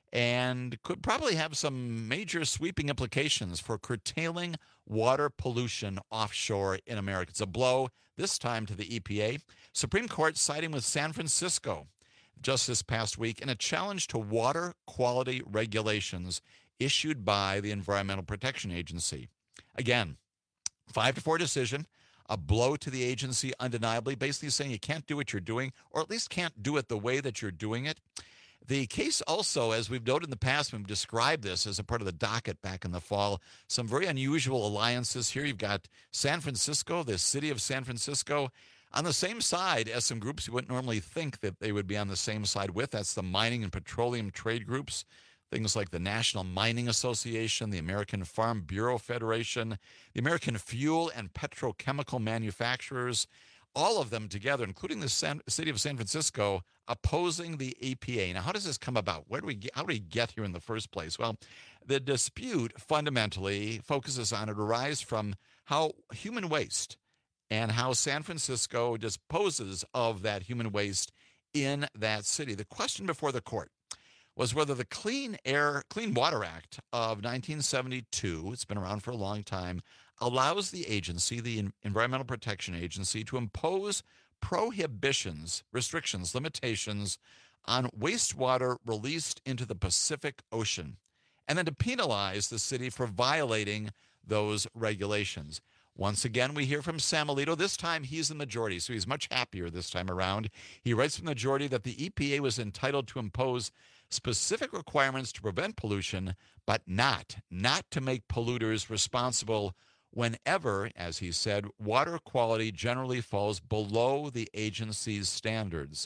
and could probably have some major sweeping implications for curtailing water pollution offshore in America. It's a blow, this time to the E P A. Supreme Court siding with San Francisco just this past week in a challenge to water quality regulations issued by the Environmental Protection Agency. Again, five to four decision, a blow to the agency undeniably, basically saying you can't do what you're doing, or at least can't do it the way that you're doing it. The case also, as we've noted in the past, we've described this as a part of the docket back in the fall, some very unusual alliances here. You've got San Francisco, the city of San Francisco, on the same side as some groups you wouldn't normally think that they would be on the same side with. That's the mining and petroleum trade groups, things like the National Mining Association, the American Farm Bureau Federation, the American Fuel and Petrochemical Manufacturers, all of them together, including the San, city of San Francisco, opposing the E P A. Now, how does this come about? Where do we get, how do we get here in the first place? Well, the dispute fundamentally focuses on it arise from how human waste and how San Francisco disposes of that human waste in that city. The question before the court was whether the Clean Air, Clean Water Act of nineteen seventy-two, it's been around for a long time, allows the agency, the Environmental Protection Agency, to impose prohibitions, restrictions, limitations on wastewater released into the Pacific Ocean, and then to penalize the city for violating those regulations. Once again, we hear from Sam Alito. This time, he's the majority, so he's much happier this time around. He writes from the majority that the E P A was entitled to impose specific requirements to prevent pollution, but not, not to make polluters responsible whenever, as he said, water quality generally falls below the agency's standards.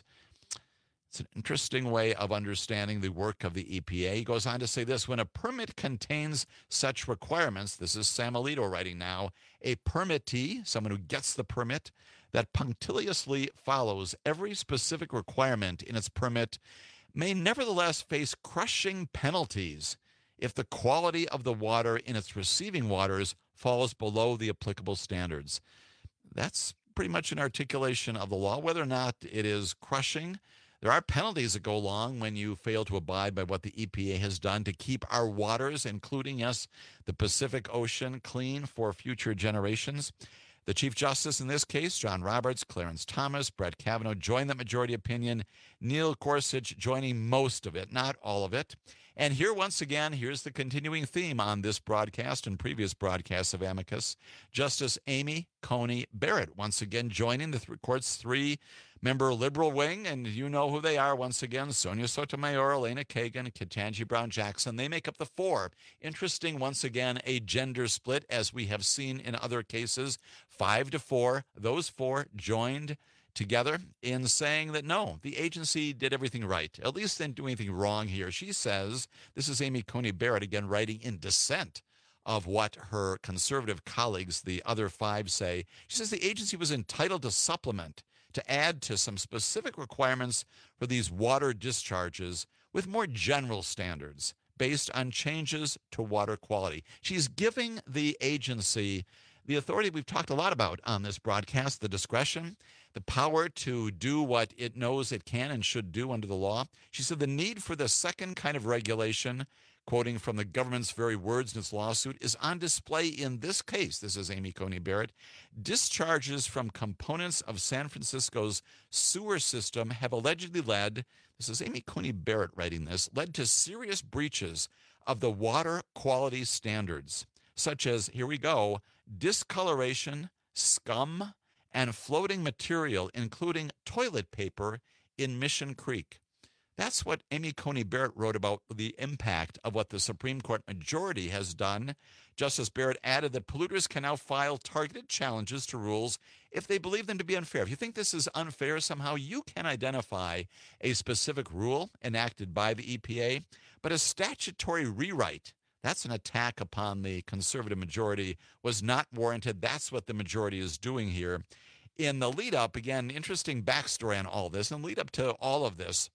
It's an interesting way of understanding the work of the E P A. He goes on to say this: when a permit contains such requirements, this is Sam Alito writing now, a permittee, someone who gets the permit, that punctiliously follows every specific requirement in its permit may nevertheless face crushing penalties if the quality of the water in its receiving waters falls below the applicable standards. That's pretty much an articulation of the law. Whether or not it is crushing, there are penalties that go along when you fail to abide by what the E P A has done to keep our waters, including, yes, the Pacific Ocean, clean for future generations. The Chief Justice in this case, John Roberts, Clarence Thomas, Brett Kavanaugh, joined that majority opinion. Neil Gorsuch joining most of it, not all of it. And here, once again, here's the continuing theme on this broadcast and previous broadcasts of Amicus. Justice Amy Coney Barrett, once again, joining the th- court's three-member liberal wing. And you know who they are, once again, Sonia Sotomayor, Elena Kagan, Ketanji Brown Jackson. They make up the four. Interesting, once again, a gender split, as we have seen in other cases. Five to four, those four joined together in saying that, no, the agency did everything right. At least didn't do anything wrong here. She says, this is Amy Coney Barrett, again, writing in dissent of what her conservative colleagues, the other five, say. She says the agency was entitled to supplement, to add to some specific requirements for these water discharges with more general standards based on changes to water quality. She's giving the agency the authority we've talked a lot about on this broadcast, the discretion, the power to do what it knows it can and should do under the law. She said the need for the second kind of regulation, quoting from the government's very words in its lawsuit, is on display in this case. This is Amy Coney Barrett. Discharges from components of San Francisco's sewer system have allegedly led, this is Amy Coney Barrett writing this, led to serious breaches of the water quality standards, such as, here we go, discoloration, scum, and floating material, including toilet paper in Mission Creek. That's what Amy Coney Barrett wrote about the impact of what the Supreme Court majority has done. Justice Barrett added that polluters can now file targeted challenges to rules if they believe them to be unfair. If you think this is unfair somehow, you can identify a specific rule enacted by the E P A, but a statutory rewrite, that's an attack upon the conservative majority, was not warranted. That's what the majority is doing here. In the lead up, again, interesting backstory on all this, and lead up to all of this,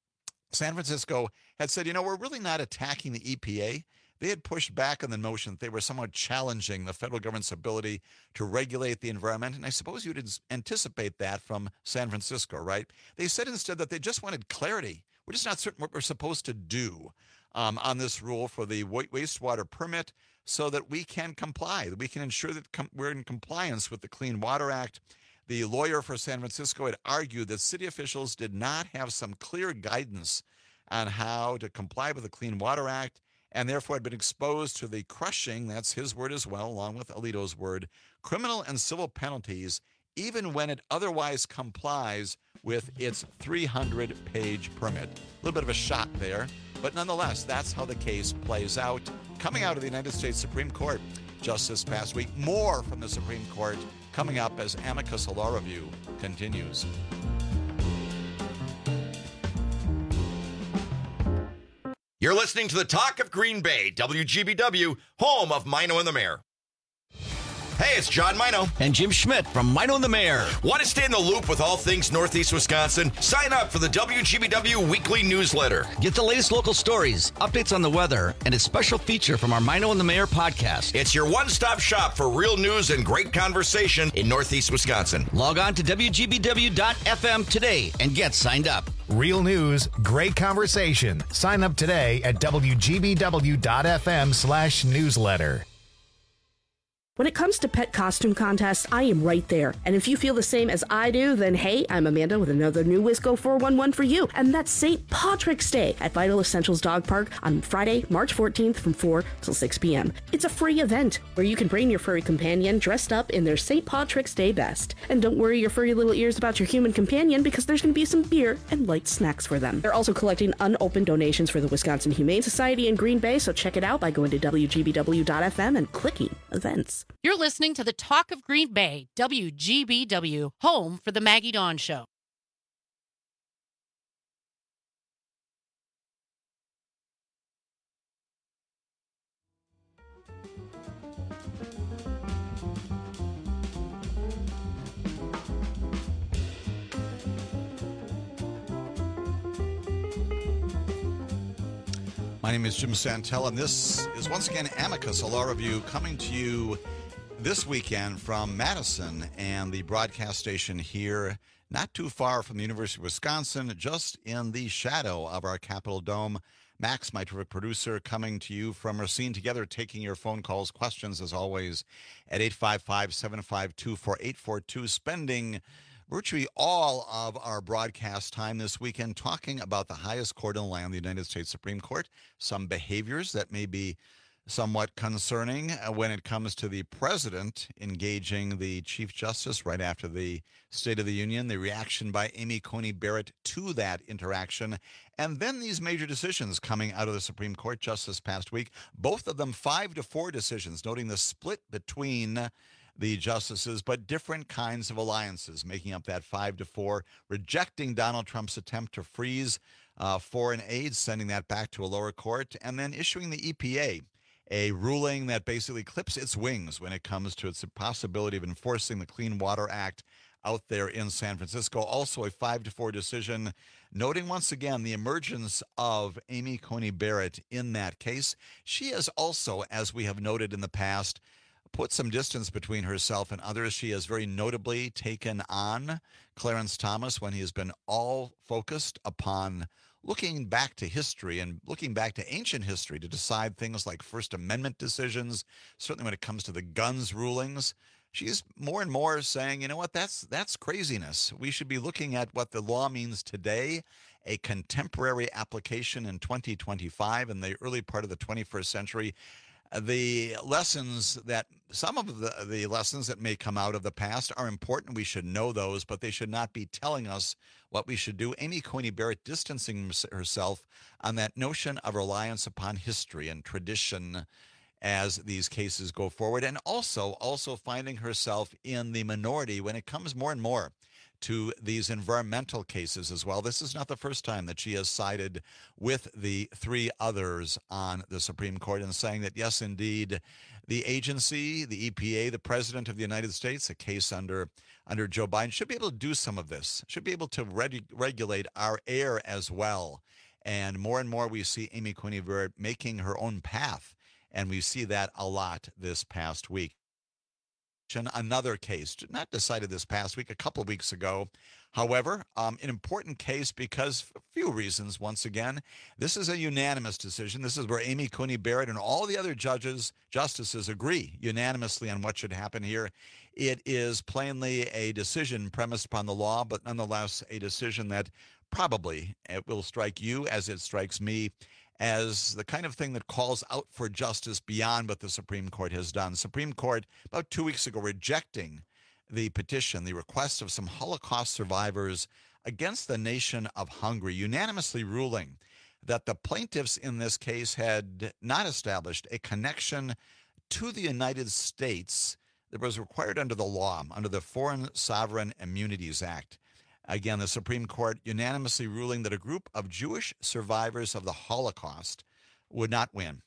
San Francisco had said, you know, we're really not attacking the E P A. They had pushed back on the notion that they were somewhat challenging the federal government's ability to regulate the environment. And I suppose you'd anticipate that from San Francisco, right? They said instead that they just wanted clarity. We're just not certain what we're supposed to do um, on this rule for the wastewater permit so that we can comply, that we can ensure that com- we're in compliance with the Clean Water Act. The lawyer for San Francisco had argued that city officials did not have some clear guidance on how to comply with the Clean Water Act and therefore had been exposed to the crushing, that's his word as well, along with Alito's word, criminal and civil penalties, even when it otherwise complies with its three hundred page permit. A little bit of a shot there, but nonetheless, that's how the case plays out. Coming out of the United States Supreme Court just this past week, more from the Supreme Court coming up as Amicus Law Review continues. You're listening to the Talk of Green Bay, W G B W, home of Mino and the Mayor. Hey, it's John Mino. And Jim Schmidt from Mino and the Mayor. Want to stay in the loop with all things Northeast Wisconsin? Sign up for the W G B W weekly newsletter. Get the latest local stories, updates on the weather, and a special feature from our Mino and the Mayor podcast. It's your one-stop shop for real news and great conversation in Northeast Wisconsin. Log on to W G B W dot F M today and get signed up. Real news, great conversation. Sign up today at W G B W dot F M slash newsletter. When it comes to pet costume contests, I am right there. And if you feel the same as I do, then hey, I'm Amanda with another new Wisco four one one for you. And that's Saint Patrick's Day at Vital Essentials Dog Park on Friday, March fourteenth from four till six p.m. It's a free event where you can bring your furry companion dressed up in their Saint Patrick's Day best. And don't worry your furry little ears about your human companion because there's going to be some beer and light snacks for them. They're also collecting unopened donations for the Wisconsin Humane Society in Green Bay, so check it out by going to W G B W dot F M and clicking events. You're listening to the Talk of Green Bay, W G B W, home for the Maggie Dawn Show. My name is Jim Santel, and this is once again Amicus, a law review coming to you this weekend from Madison and the broadcast station here, not too far from the University of Wisconsin, just in the shadow of our Capitol Dome. Max, my terrific producer, coming to you from Racine Together, taking your phone calls, questions, as always, at eight five five, seven five two, four eight four two, spending virtually all of our broadcast time this weekend talking about the highest court in the land, the United States Supreme Court, some behaviors that may be somewhat concerning when it comes to the president engaging the Chief Justice right after the State of the Union, the reaction by Amy Coney Barrett to that interaction, and then these major decisions coming out of the Supreme Court just this past week, both of them five to four decisions, noting the split between the justices, but different kinds of alliances, making up that five to four, rejecting Donald Trump's attempt to freeze uh, foreign aid, sending that back to a lower court, and then issuing the E P A a ruling that basically clips its wings when it comes to its possibility of enforcing the Clean Water Act out there in San Francisco. Also a five to four decision, noting once again the emergence of Amy Coney Barrett in that case. She has also, as we have noted in the past, put some distance between herself and others. She has very notably taken on Clarence Thomas when he has been all focused upon looking back to history and looking back to ancient history to decide things like First Amendment decisions, certainly when it comes to the guns rulings. She's more and more saying, you know what, that's that's craziness. We should be looking at what the law means today, a contemporary application in twenty twenty-five, in the early part of the twenty-first century. The lessons that, some of the, the lessons that may come out of the past are important. We should know those, but they should not be telling us what we should do. Amy Coney Barrett distancing herself on that notion of reliance upon history and tradition as these cases go forward, and also, also finding herself in the minority when it comes more and more to these environmental cases as well. This is not the first time that she has sided with the three others on the Supreme Court and saying that, yes, indeed, the agency, the E P A, the President of the United States, a case under under Joe Biden, should be able to do some of this, should be able to reg- regulate our air as well. And more and more we see Amy Coney Barrett making her own path, and we see that a lot this past week. Another case, not decided this past week, a couple of weeks ago. However, um, an important case because for a few reasons, once again. This is a unanimous decision. This is where Amy Coney Barrett and all the other judges, justices agree unanimously on what should happen here. It is plainly a decision premised upon the law, but nonetheless a decision that probably it will strike you as it strikes me as the kind of thing that calls out for justice beyond what the Supreme Court has done. Supreme Court, about two weeks ago, rejecting the petition, the request of some Holocaust survivors against the nation of Hungary, unanimously ruling that the plaintiffs in this case had not established a connection to the United States that was required under the law, under the Foreign Sovereign Immunities Act. Again, the Supreme Court unanimously ruling that a group of Jewish survivors of the Holocaust would not win.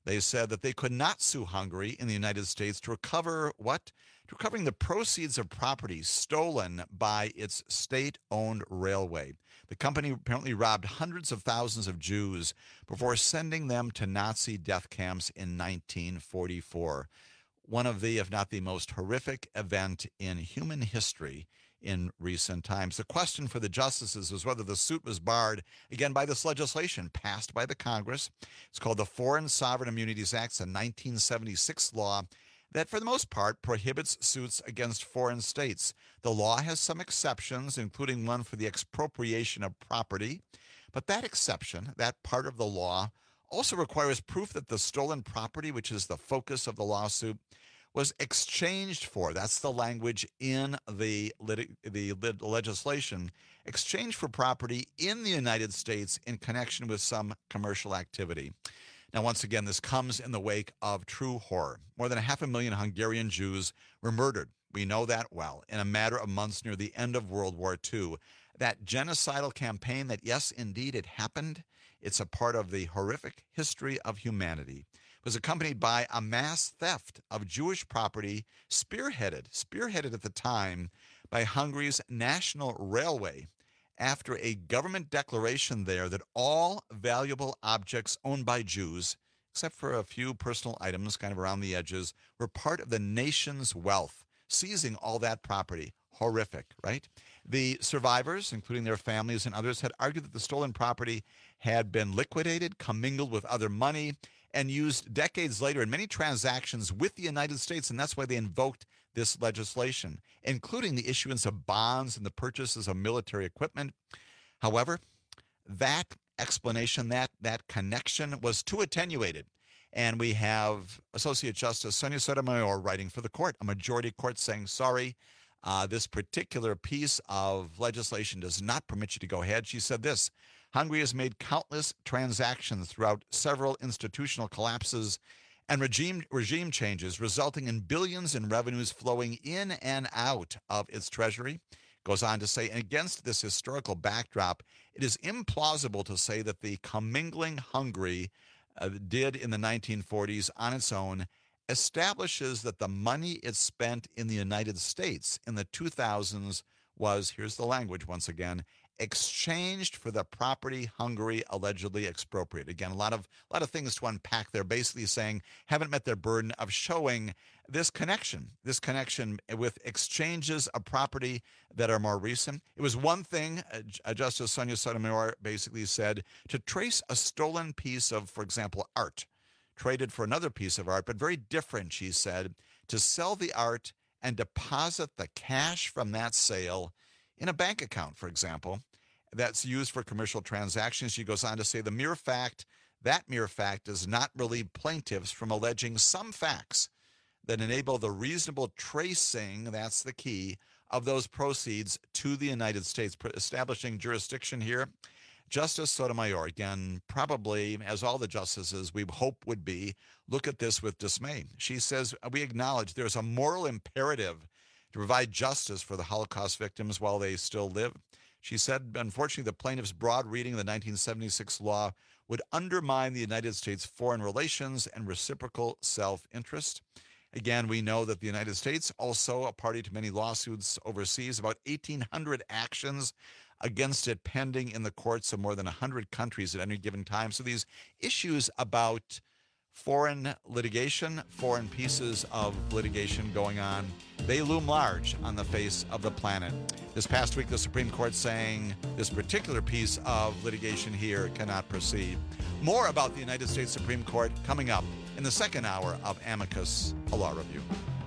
They said that they could not sue Hungary in the United States to recover what? Recovering the proceeds of property stolen by its state-owned railway. The company apparently robbed hundreds of thousands of Jews before sending them to Nazi death camps in nineteen forty-four. One of the, if not the most horrific event in human history in recent times. The question for the justices was whether the suit was barred, again, by this legislation passed by the Congress. It's called the Foreign Sovereign Immunities Act. It's a nineteen seventy-six law that, for the most part, prohibits suits against foreign states. The law has some exceptions, including one for the expropriation of property. But that exception, that part of the law, also requires proof that the stolen property, which is the focus of the lawsuit, was exchanged for, that's the language in the, lit- the lit- legislation, exchanged for property in the United States in connection with some commercial activity. Now, once again, this comes in the wake of true horror. More than a half a million Hungarian Jews were murdered. We know that well, in a matter of months near the end of World War Two. That genocidal campaign that, yes, indeed, it happened. It's a part of the horrific history of humanity. It was accompanied by a mass theft of Jewish property, spearheaded, spearheaded at the time by Hungary's National Railway, after a government declaration there that all valuable objects owned by Jews, except for a few personal items kind of around the edges, were part of the nation's wealth, seizing all that property. Horrific, right? The survivors, including their families and others, had argued that the stolen property had been liquidated, commingled with other money, and used decades later in many transactions with the United States, and that's why they invoked this legislation, including the issuance of bonds and the purchases of military equipment. However, that explanation, that, that connection was too attenuated. And we have Associate Justice Sonia Sotomayor writing for the court, a majority court saying, sorry, uh, this particular piece of legislation does not permit you to go ahead. She said this: Hungary has made countless transactions throughout several institutional collapses and regime regime changes, resulting in billions in revenues flowing in and out of its treasury. Goes on to say, and against this historical backdrop, it is implausible to say that the commingling Hungary uh, did in the nineteen forties on its own establishes that the money it spent in the United States in the two thousands was, here's the language once again, exchanged for the property Hungary allegedly expropriated. Again, a lot of a lot of things to unpack there, basically saying haven't met their burden of showing this connection, this connection with exchanges of property that are more recent. It was one thing, uh, Justice Sonia Sotomayor basically said, to trace a stolen piece of, for example, art, traded for another piece of art, but very different, she said, to sell the art and deposit the cash from that sale in a bank account, for example, that's used for commercial transactions. She goes on to say the mere fact, that mere fact does not relieve plaintiffs from alleging some facts that enable the reasonable tracing, that's the key, of those proceeds to the United States, establishing jurisdiction here. Justice Sotomayor, again, probably, as all the justices we hope would be, look at this with dismay. She says, we acknowledge there's a moral imperative to provide justice for the Holocaust victims while they still live. She said, unfortunately, the plaintiff's broad reading of the nineteen seventy-six law would undermine the United States' foreign relations and reciprocal self-interest. Again, we know that the United States, also a party to many lawsuits overseas, about eighteen hundred actions against it pending in the courts of more than one hundred countries at any given time. So these issues about foreign litigation, foreign pieces of litigation going on, they loom large on the face of the planet. This past week, the Supreme Court saying this particular piece of litigation here cannot proceed. More about the United States Supreme Court coming up in the second hour of Amicus, a law review.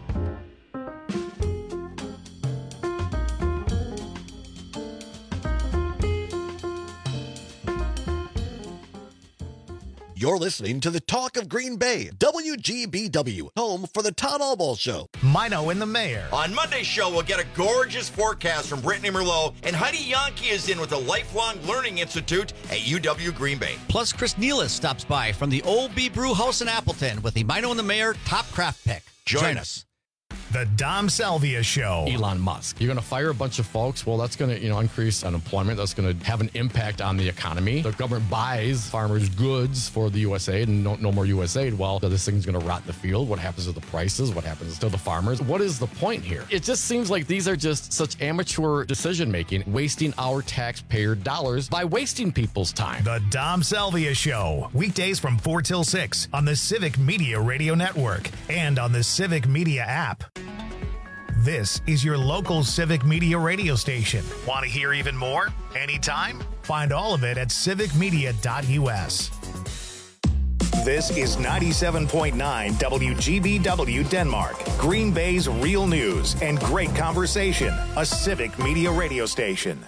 You're listening to the Talk of Green Bay, W G B W, home for the Todd Albaugh Show. Mino and the Mayor. On Monday's show, we'll get a gorgeous forecast from Brittany Merlot, and Heidi Yankee is in with the Lifelong Learning Institute at U W Green Bay. Plus, Chris Nealis stops by from the Old Bee Brew House in Appleton with the Mino and the Mayor Top Craft Pick. Join, Join us. us. The Dom Salvia Show. Elon Musk. You're going to fire a bunch of folks. Well, that's going to, you know, increase unemployment. That's going to have an impact on the economy. The government buys farmers goods for the U S A I D and no, no more U S A I D. Well, this thing's going to rot in the field. What happens to the prices? What happens to the farmers? What is the point here? It just seems like these are just such amateur decision making, wasting our taxpayer dollars by wasting people's time. The Dom Salvia Show. Weekdays from four till six on the Civic Media Radio Network and on the Civic Media app. This is your local Civic Media radio station. Want to hear even more? Anytime? Find all of it at civic media dot u s. This is ninety-seven point nine W G B W Denmark, Green Bay's real news and great conversation. A Civic Media radio station.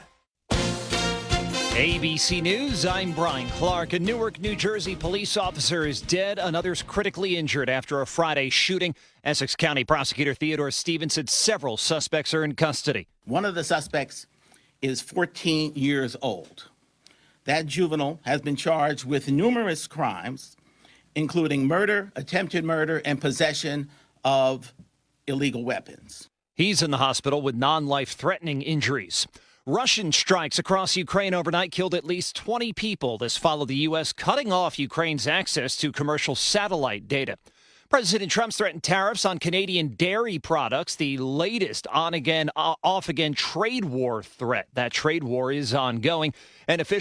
A B C News, I'm Brian Clark. A Newark, New Jersey police officer is dead. Another's critically injured after a Friday shooting. Essex County Prosecutor Theodore Stevens said several suspects are in custody. One of the suspects is fourteen years old. That juvenile has been charged with numerous crimes, including murder, attempted murder, and possession of illegal weapons. He's in the hospital with non-life-threatening injuries. Russian strikes across Ukraine overnight killed at least twenty people. This followed the U S cutting off Ukraine's access to commercial satellite data. President Trump's threatened tariffs on Canadian dairy products, the latest on-again, off-again trade war threat. That trade war is ongoing, and officials